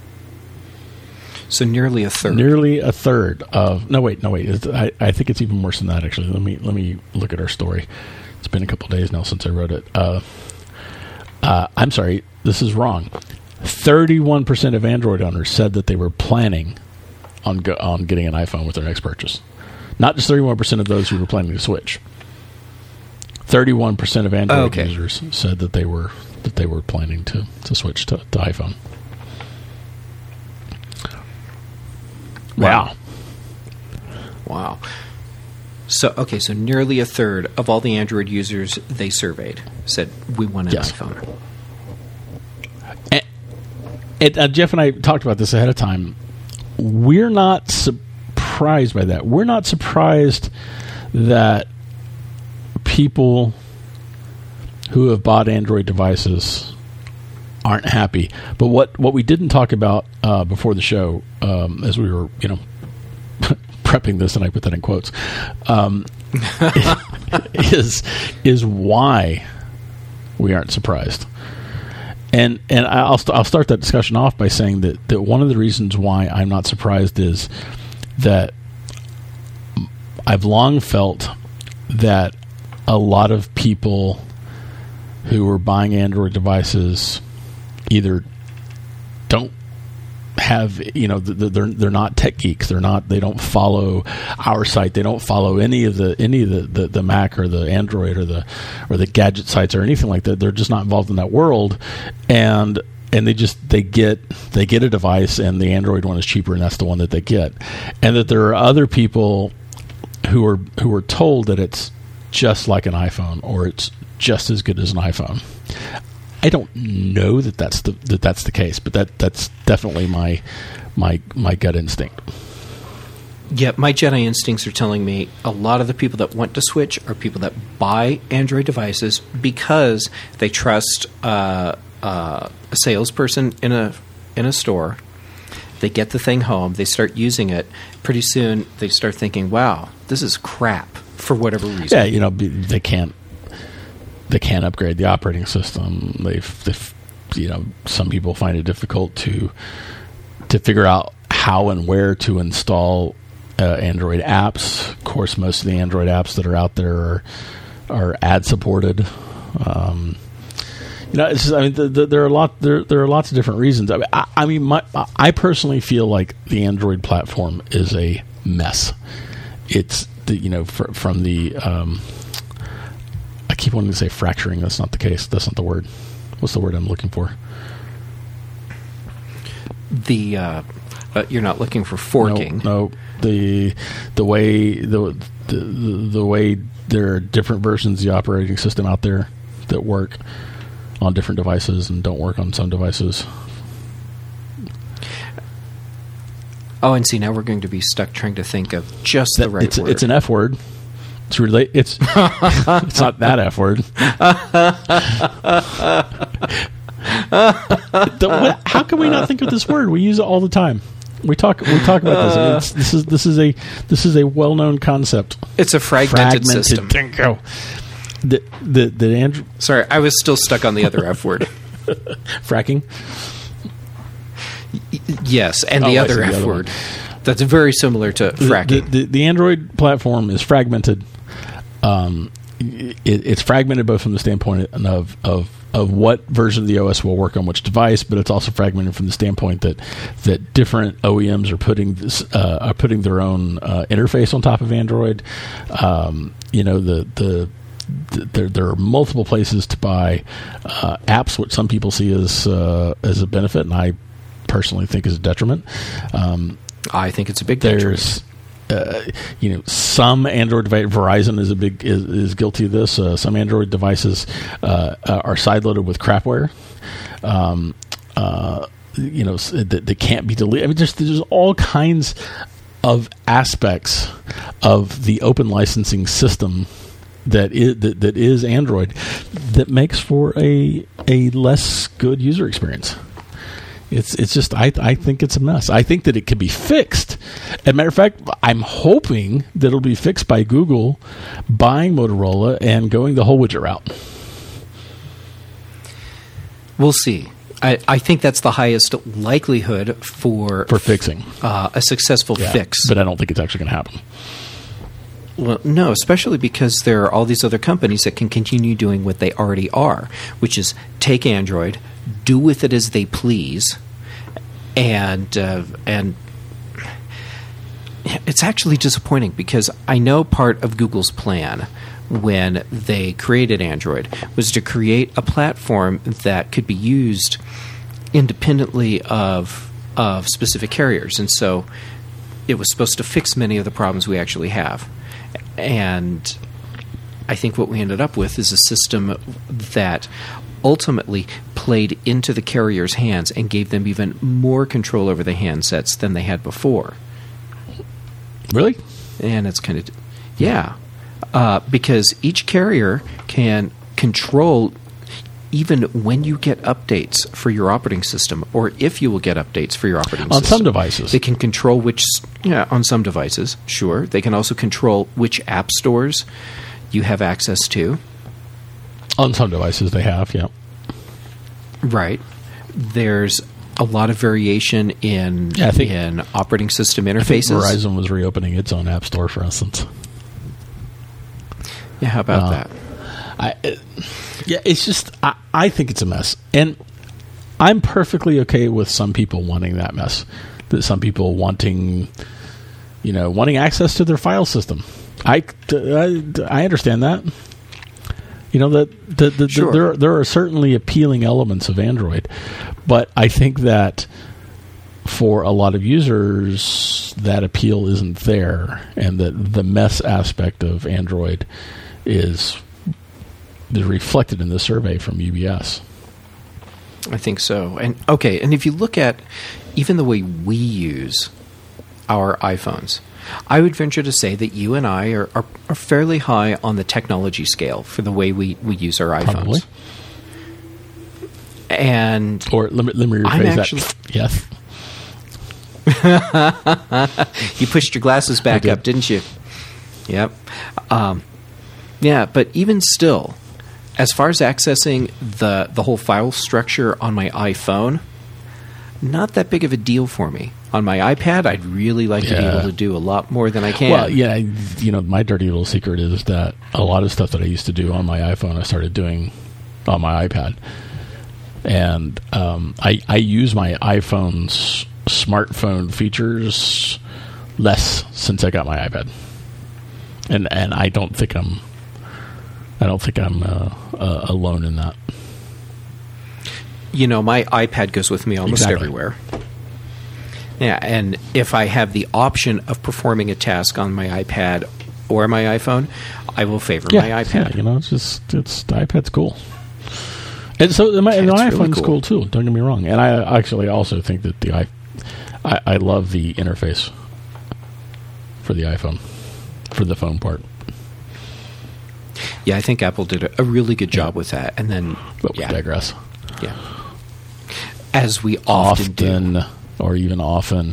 So nearly a third. Nearly a third of no wait no wait it's, I, I think it's even worse than that actually. Let me let me look at our story. It's been a couple of days now since I wrote it. Uh, uh, I'm sorry, this is wrong. thirty-one percent of Android owners said that they were planning on go, on getting an iPhone with their next purchase. Not just thirty-one percent of those who were planning to switch. thirty-one percent of Android oh, okay. users said that they were that they were planning to, to switch to, to iPhone. Wow. Wow. So, okay, so nearly a third of all the Android users they surveyed said, we want an Yes. iPhone. And, and, uh, Jeff and I talked about this ahead of time. We're not surprised by that. We're not surprised that people who have bought Android devices aren't happy. But what, what we didn't talk about uh, before the show, um, as we were, you know, prepping this, and I put that in quotes, um, is is why we aren't surprised. And and I'll st- I'll start that discussion off by saying that, that one of the reasons why I'm not surprised is that I've long felt that a lot of people who are buying Android devices either don't have, you know, they're they're not tech geeks. They're not. They don't follow our site. They don't follow any of the any of the, the, the Mac or the Android or the or the gadget sites or anything like that. They're just not involved in that world, and and they just they get they get a device, and the Android one is cheaper, and that's the one that they get. And that there are other people who are who are told that it's just like an iPhone or it's just as good as an iPhone. I don't know that that's the that that's the case, but that, that's definitely my my my gut instinct. Yeah, my Jedi instincts are telling me a lot of the people that want to switch are people that buy Android devices because they trust uh, uh, a salesperson in a in a store. They get the thing home, they start using it. Pretty soon, they start thinking, "Wow, this is crap," for whatever reason. Yeah, you know, they can't. They can't upgrade the operating system. They've, they've, you know, some people find it difficult to to figure out how and where to install uh, Android apps. Of course, most of the Android apps that are out there are, are ad supported. Um, you know, it's just, I mean, the, the, there are a lot. There, there are lots of different reasons. I mean, I, I mean, my, I personally feel like the Android platform is a mess. It's the, you know, fr- from the um, I keep wanting to say fracturing. That's not the case. That's not the word. What's the word I'm looking for? The uh, uh, you're not looking for forking. No, no. the the way the, the the way there are different versions of the operating system out there that work on different devices and don't work on some devices. Oh, and see, now we're going to be stuck trying to think of just That, the right it's, word. It's an F word. It's relate. It's it's not that F word. the, what, how can we not think of this word? We use it all the time. We talk. We talk about this. I mean, it's, this is this is a this is a well known concept. It's a fragmented, Fragmented system. Dingo. The the the Andrew Sorry, I was still stuck on the other F word. fracking. Y- yes, and Oh, the I other see, the F other word. That's very similar to fracking. The, the, the Android platform is fragmented. Um, it, it's fragmented both from the standpoint of, of of what version of the O S will work on which device, but it's also fragmented from the standpoint that that different O E Ms are putting this, uh, are putting their own uh, interface on top of Android. Um, you know, the the There, there are multiple places to buy uh, apps, which some people see as uh, as a benefit, and I personally think is a detriment. Um, I think it's a big detriment. there's, uh, you know, some Android device. Verizon is a big is, is guilty of this. Uh, some Android devices uh, are sideloaded with crapware. Um, uh, you know, that, that can't be deleted. I mean, there's there's all kinds of aspects of the open licensing system that is that, that is Android that makes for a a less good user experience. It's it's just I I think it's a mess. I think that it could be fixed. As a matter of fact, I'm hoping that it'll be fixed by Google buying Motorola and going the whole widget route. We'll see. I, I think that's the highest likelihood for For fixing. uh, a successful Yeah, fix. but I don't think it's actually going to happen. Well, no, especially because there are all these other companies that can continue doing what they already are, which is take Android, do with it as they please, and uh, and it's actually disappointing because I know part of Google's plan when they created Android was to create a platform that could be used independently of of specific carriers, and so it was supposed to fix many of the problems we actually have. And I think what we ended up with is a system that ultimately played into the carrier's hands and gave them even more control over the handsets than they had before. Really? And it's kind of, yeah, uh, because each carrier can control even when you get updates for your operating system, or if you will get updates for your operating on system. some devices. They can control which, yeah, on some devices, sure. They can also control which app stores you have access to. On some devices they have, yeah. Right. There's a lot of variation in, yeah, I think, in operating system interfaces. Verizon was reopening its own app store, for instance. Yeah, how about uh, that? I, it, yeah, it's just, I, I think it's a mess. And I'm perfectly okay with some people wanting that mess. That some people wanting, you know, wanting access to their file system. I, I, I understand that. You know, that the, the, sure. the, there, there are certainly appealing elements of Android. But I think that for a lot of users, that appeal isn't there. And that the mess aspect of Android is... is reflected in the survey from U B S. I think so. And okay, and if you look at even the way we use our iPhones, I would venture to say that you and I are, are, are fairly high on the technology scale for the way we, we use our iPhones. Probably. And or let me let me rephrase actually, that. Yes. You pushed your glasses back did. up, didn't you? Yep. Um, yeah, but even still, as far as accessing the, the whole file structure on my iPhone, not that big of a deal for me. On my iPad, I'd really like yeah. to be able to do a lot more than I can. Well, yeah, you know, my dirty little secret is that a lot of stuff that I used to do on my iPhone, I started doing on my iPad. And um, I, I use my iPhone's smartphone features less since I got my iPad. And and I don't think I'm I don't think I'm uh, uh, alone in that. You know, my iPad goes with me almost exactly. everywhere. Yeah, and if I have the option of performing a task on my iPad or my iPhone, I will favor yeah, my iPad. Yeah, you know, it's just it's the iPad's cool. And so the, my, yeah, the really iPhone's cool. cool too. Don't get me wrong. And I actually also think that the i I, I love the interface for the iPhone, for the phone part. Yeah, I think Apple did a, a really good job yeah. with that. And then, but we yeah. digress. Yeah, as we often, often do, or even often.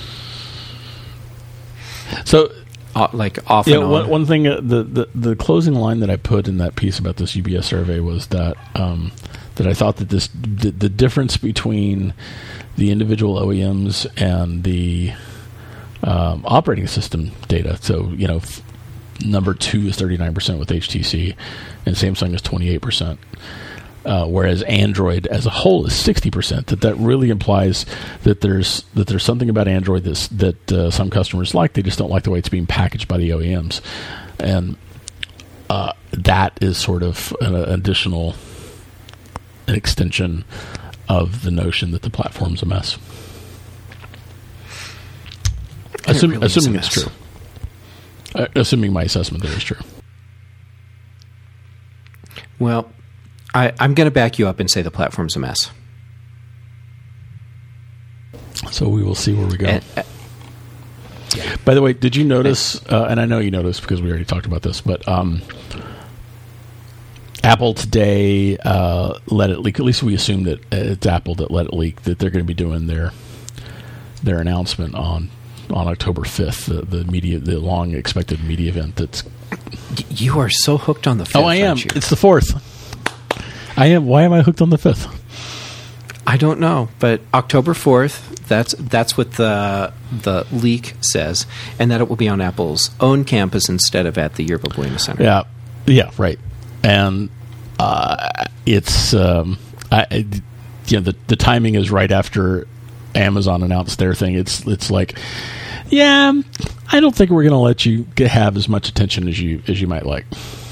So, uh, like off yeah, and one, on. one thing, uh, the, the the closing line that I put in that piece about this U B S survey was that um, that I thought that this the, the difference between the individual O E Ms and the um, operating system data. So, you know, f- number two is thirty-nine percent with H T C, and Samsung is twenty-eight percent. Uh, whereas Android as a whole is sixty percent. That that really implies that there's that there's something about Android that's, that uh, some customers like. They just don't like the way it's being packaged by the O E Ms, and uh, that is sort of an additional an extension of the notion that the platform's a mess. Assum- really assuming it's it's true. Uh, assuming my assessment there is true. Well, I, I'm going to back you up and say the platform's a mess. So we will see where we go. And, uh, yeah. By the way, did you notice, uh, and I know you noticed because we already talked about this, but um, Apple today uh, let it leak, at least we assume that it's Apple that let it leak, that they're going to be doing their their announcement on on October fifth, the, the media, the long expected media event that's... You are so hooked on the fifth, Oh, I am. aren't you? It's the fourth. I am. Why am I hooked on the fifth? I don't know, but October fourth, that's that's what the the leak says, and that it will be on Apple's own campus instead of at the Yerba Buena Center. Yeah, yeah, right. And uh, it's um, I, I, you know, the the timing is right after Amazon announced their thing. It's it's like, yeah, I don't think we're going to let you get, have as much attention as you as you might like.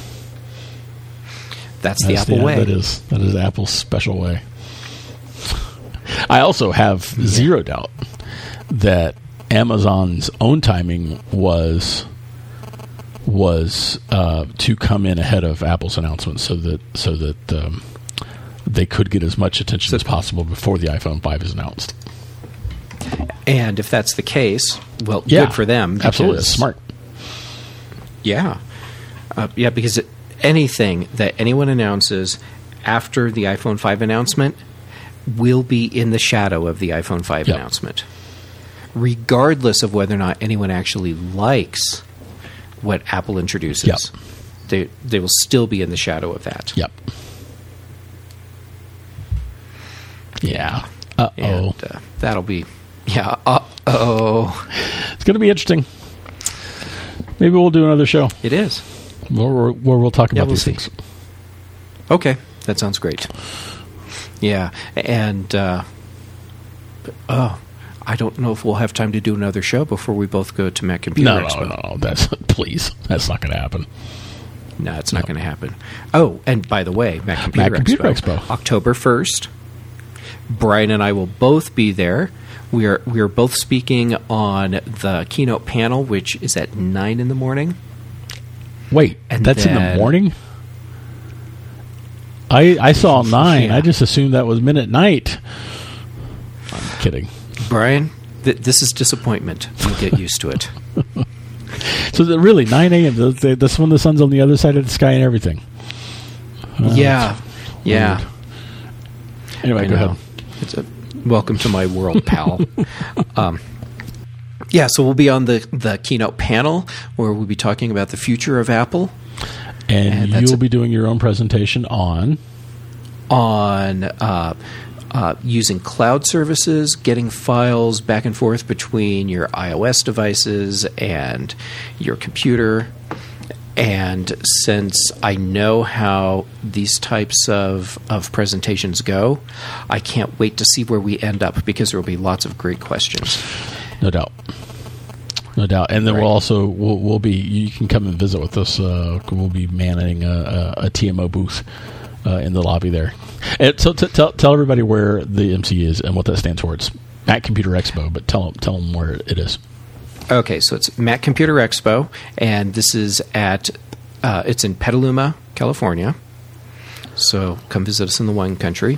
That's the That's Apple the, way. That is that is Apple's special way. I also have zero doubt that Amazon's own timing was was uh, to come in ahead of Apple's announcement, so that so that um, they could get as much attention So- as possible before the iPhone five is announced. And if that's the case, well, Yeah, good for them. Absolutely, because- it's smart. Yeah. Uh, yeah, because it, anything that anyone announces after the iPhone five announcement will be in the shadow of the iPhone five Yep. announcement, regardless of whether or not anyone actually likes what Apple introduces. Yep. They they will still be in the shadow of that. Yep. Yeah. Uh oh. And uh, that'll be, yeah, uh oh. It's going to be interesting. Maybe we'll do another show It is. where, where we'll talk Yeah, about we'll these see. things. Okay, that sounds great. Yeah, and uh, oh, I don't know if we'll have time to do another show before we both go to Mac Computer No, Expo. no, no, no. That's please. That's not going to happen. No, it's not going to happen. Oh, and by the way, Mac Computer, Mac Computer Expo, Expo. October first. Brian and I will both be there. We are we are both speaking on the keynote panel, which is at nine in the morning. Wait, And that's in the then- morning? I I saw nine. Yeah. I just assumed that was midnight. I'm kidding. Brian, th- this is disappointment. You'll get used to it. So that really nine a.m. th- th- That's when the sun's on the other side of the sky and everything. Oh, yeah, that's yeah. weird. Anyway, I go know. ahead. It's a welcome to my world, pal. um, yeah, so we'll be on the the keynote panel where we'll be talking about the future of Apple And, And that's you'll it. be doing your own presentation on. on uh, uh, using cloud services, getting files back and forth between your iOS devices and your computer. And since I know how these types of, of presentations go, I can't wait to see where we end up because there will be lots of great questions. No doubt. No doubt. And then Right. we'll also, we'll, we'll be, you can come and visit with us. Uh, we'll be manning a, a, a T M O booth uh, in the lobby there. And so t- tell, tell everybody where the M C is and what that stands for. It's Mac Computer Expo, but tell them, tell them where it is. Okay, so it's Mac Computer Expo, and this is at, uh, it's in Petaluma, California. So come visit us in the wine country.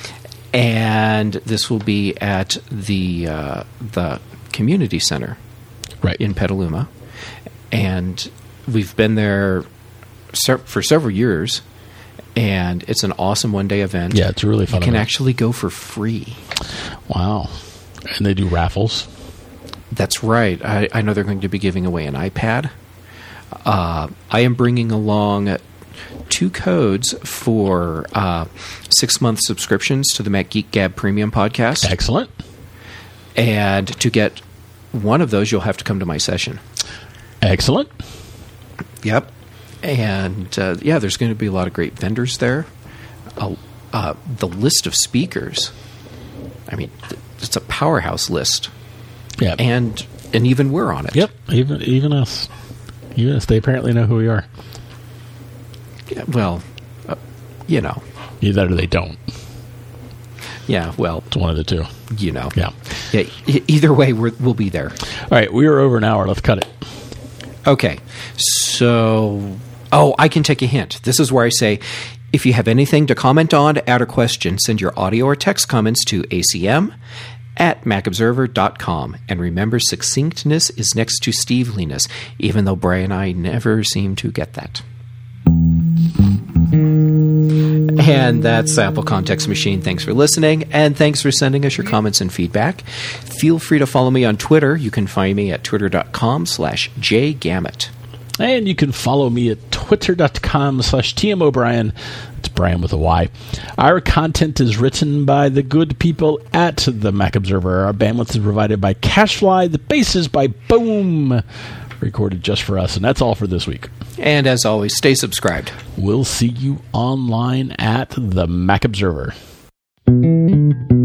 And this will be at the uh, the community center Right. in Petaluma. And we've been there se- for several years, and it's an awesome one-day event. Yeah, it's a really fun You can event. actually go for free. Wow. And they do raffles. That's right. I, I know they're going to be giving away an iPad. Uh, I am bringing along two codes for uh, six-month subscriptions to the Mac Geek Gab Premium podcast. Excellent. And to get one of those, you'll have to come to my session. Excellent. Yep. And uh, yeah, there's going to be a lot of great vendors there. Uh, uh, the list of speakers, I mean, th- it's a powerhouse list. Yeah. And and even we're on it. Yep. Even even us. Even us. They apparently know who we are. Yeah, well, uh, you know. Either or they don't. Yeah, well, It's one of the two. you know. Yeah. Yeah. E- either way, we're, we'll be there. All right. We are over an hour. Let's cut it. Okay. So, oh, I can take a hint. This is where I say, if you have anything to comment on, add a question, send your audio or text comments to A C M at mac observer dot com. And remember, succinctness is next to steveliness, even though Brian and I never seem to get that. And that's Apple Context Machine. Thanks for listening, and thanks for sending us your comments and feedback. Feel free to follow me on Twitter. You can find me at twitter.com slash jgamut. And you can follow me at twitter.com slash TM O'Brien. It's Brian with a Y. Our content is written by the good people at the Mac Observer. Our bandwidth is provided by CacheFly. The bass is by Boom. Recorded just for us. And that's all for this week. And as always, stay subscribed. We'll see you online at the Mac Observer.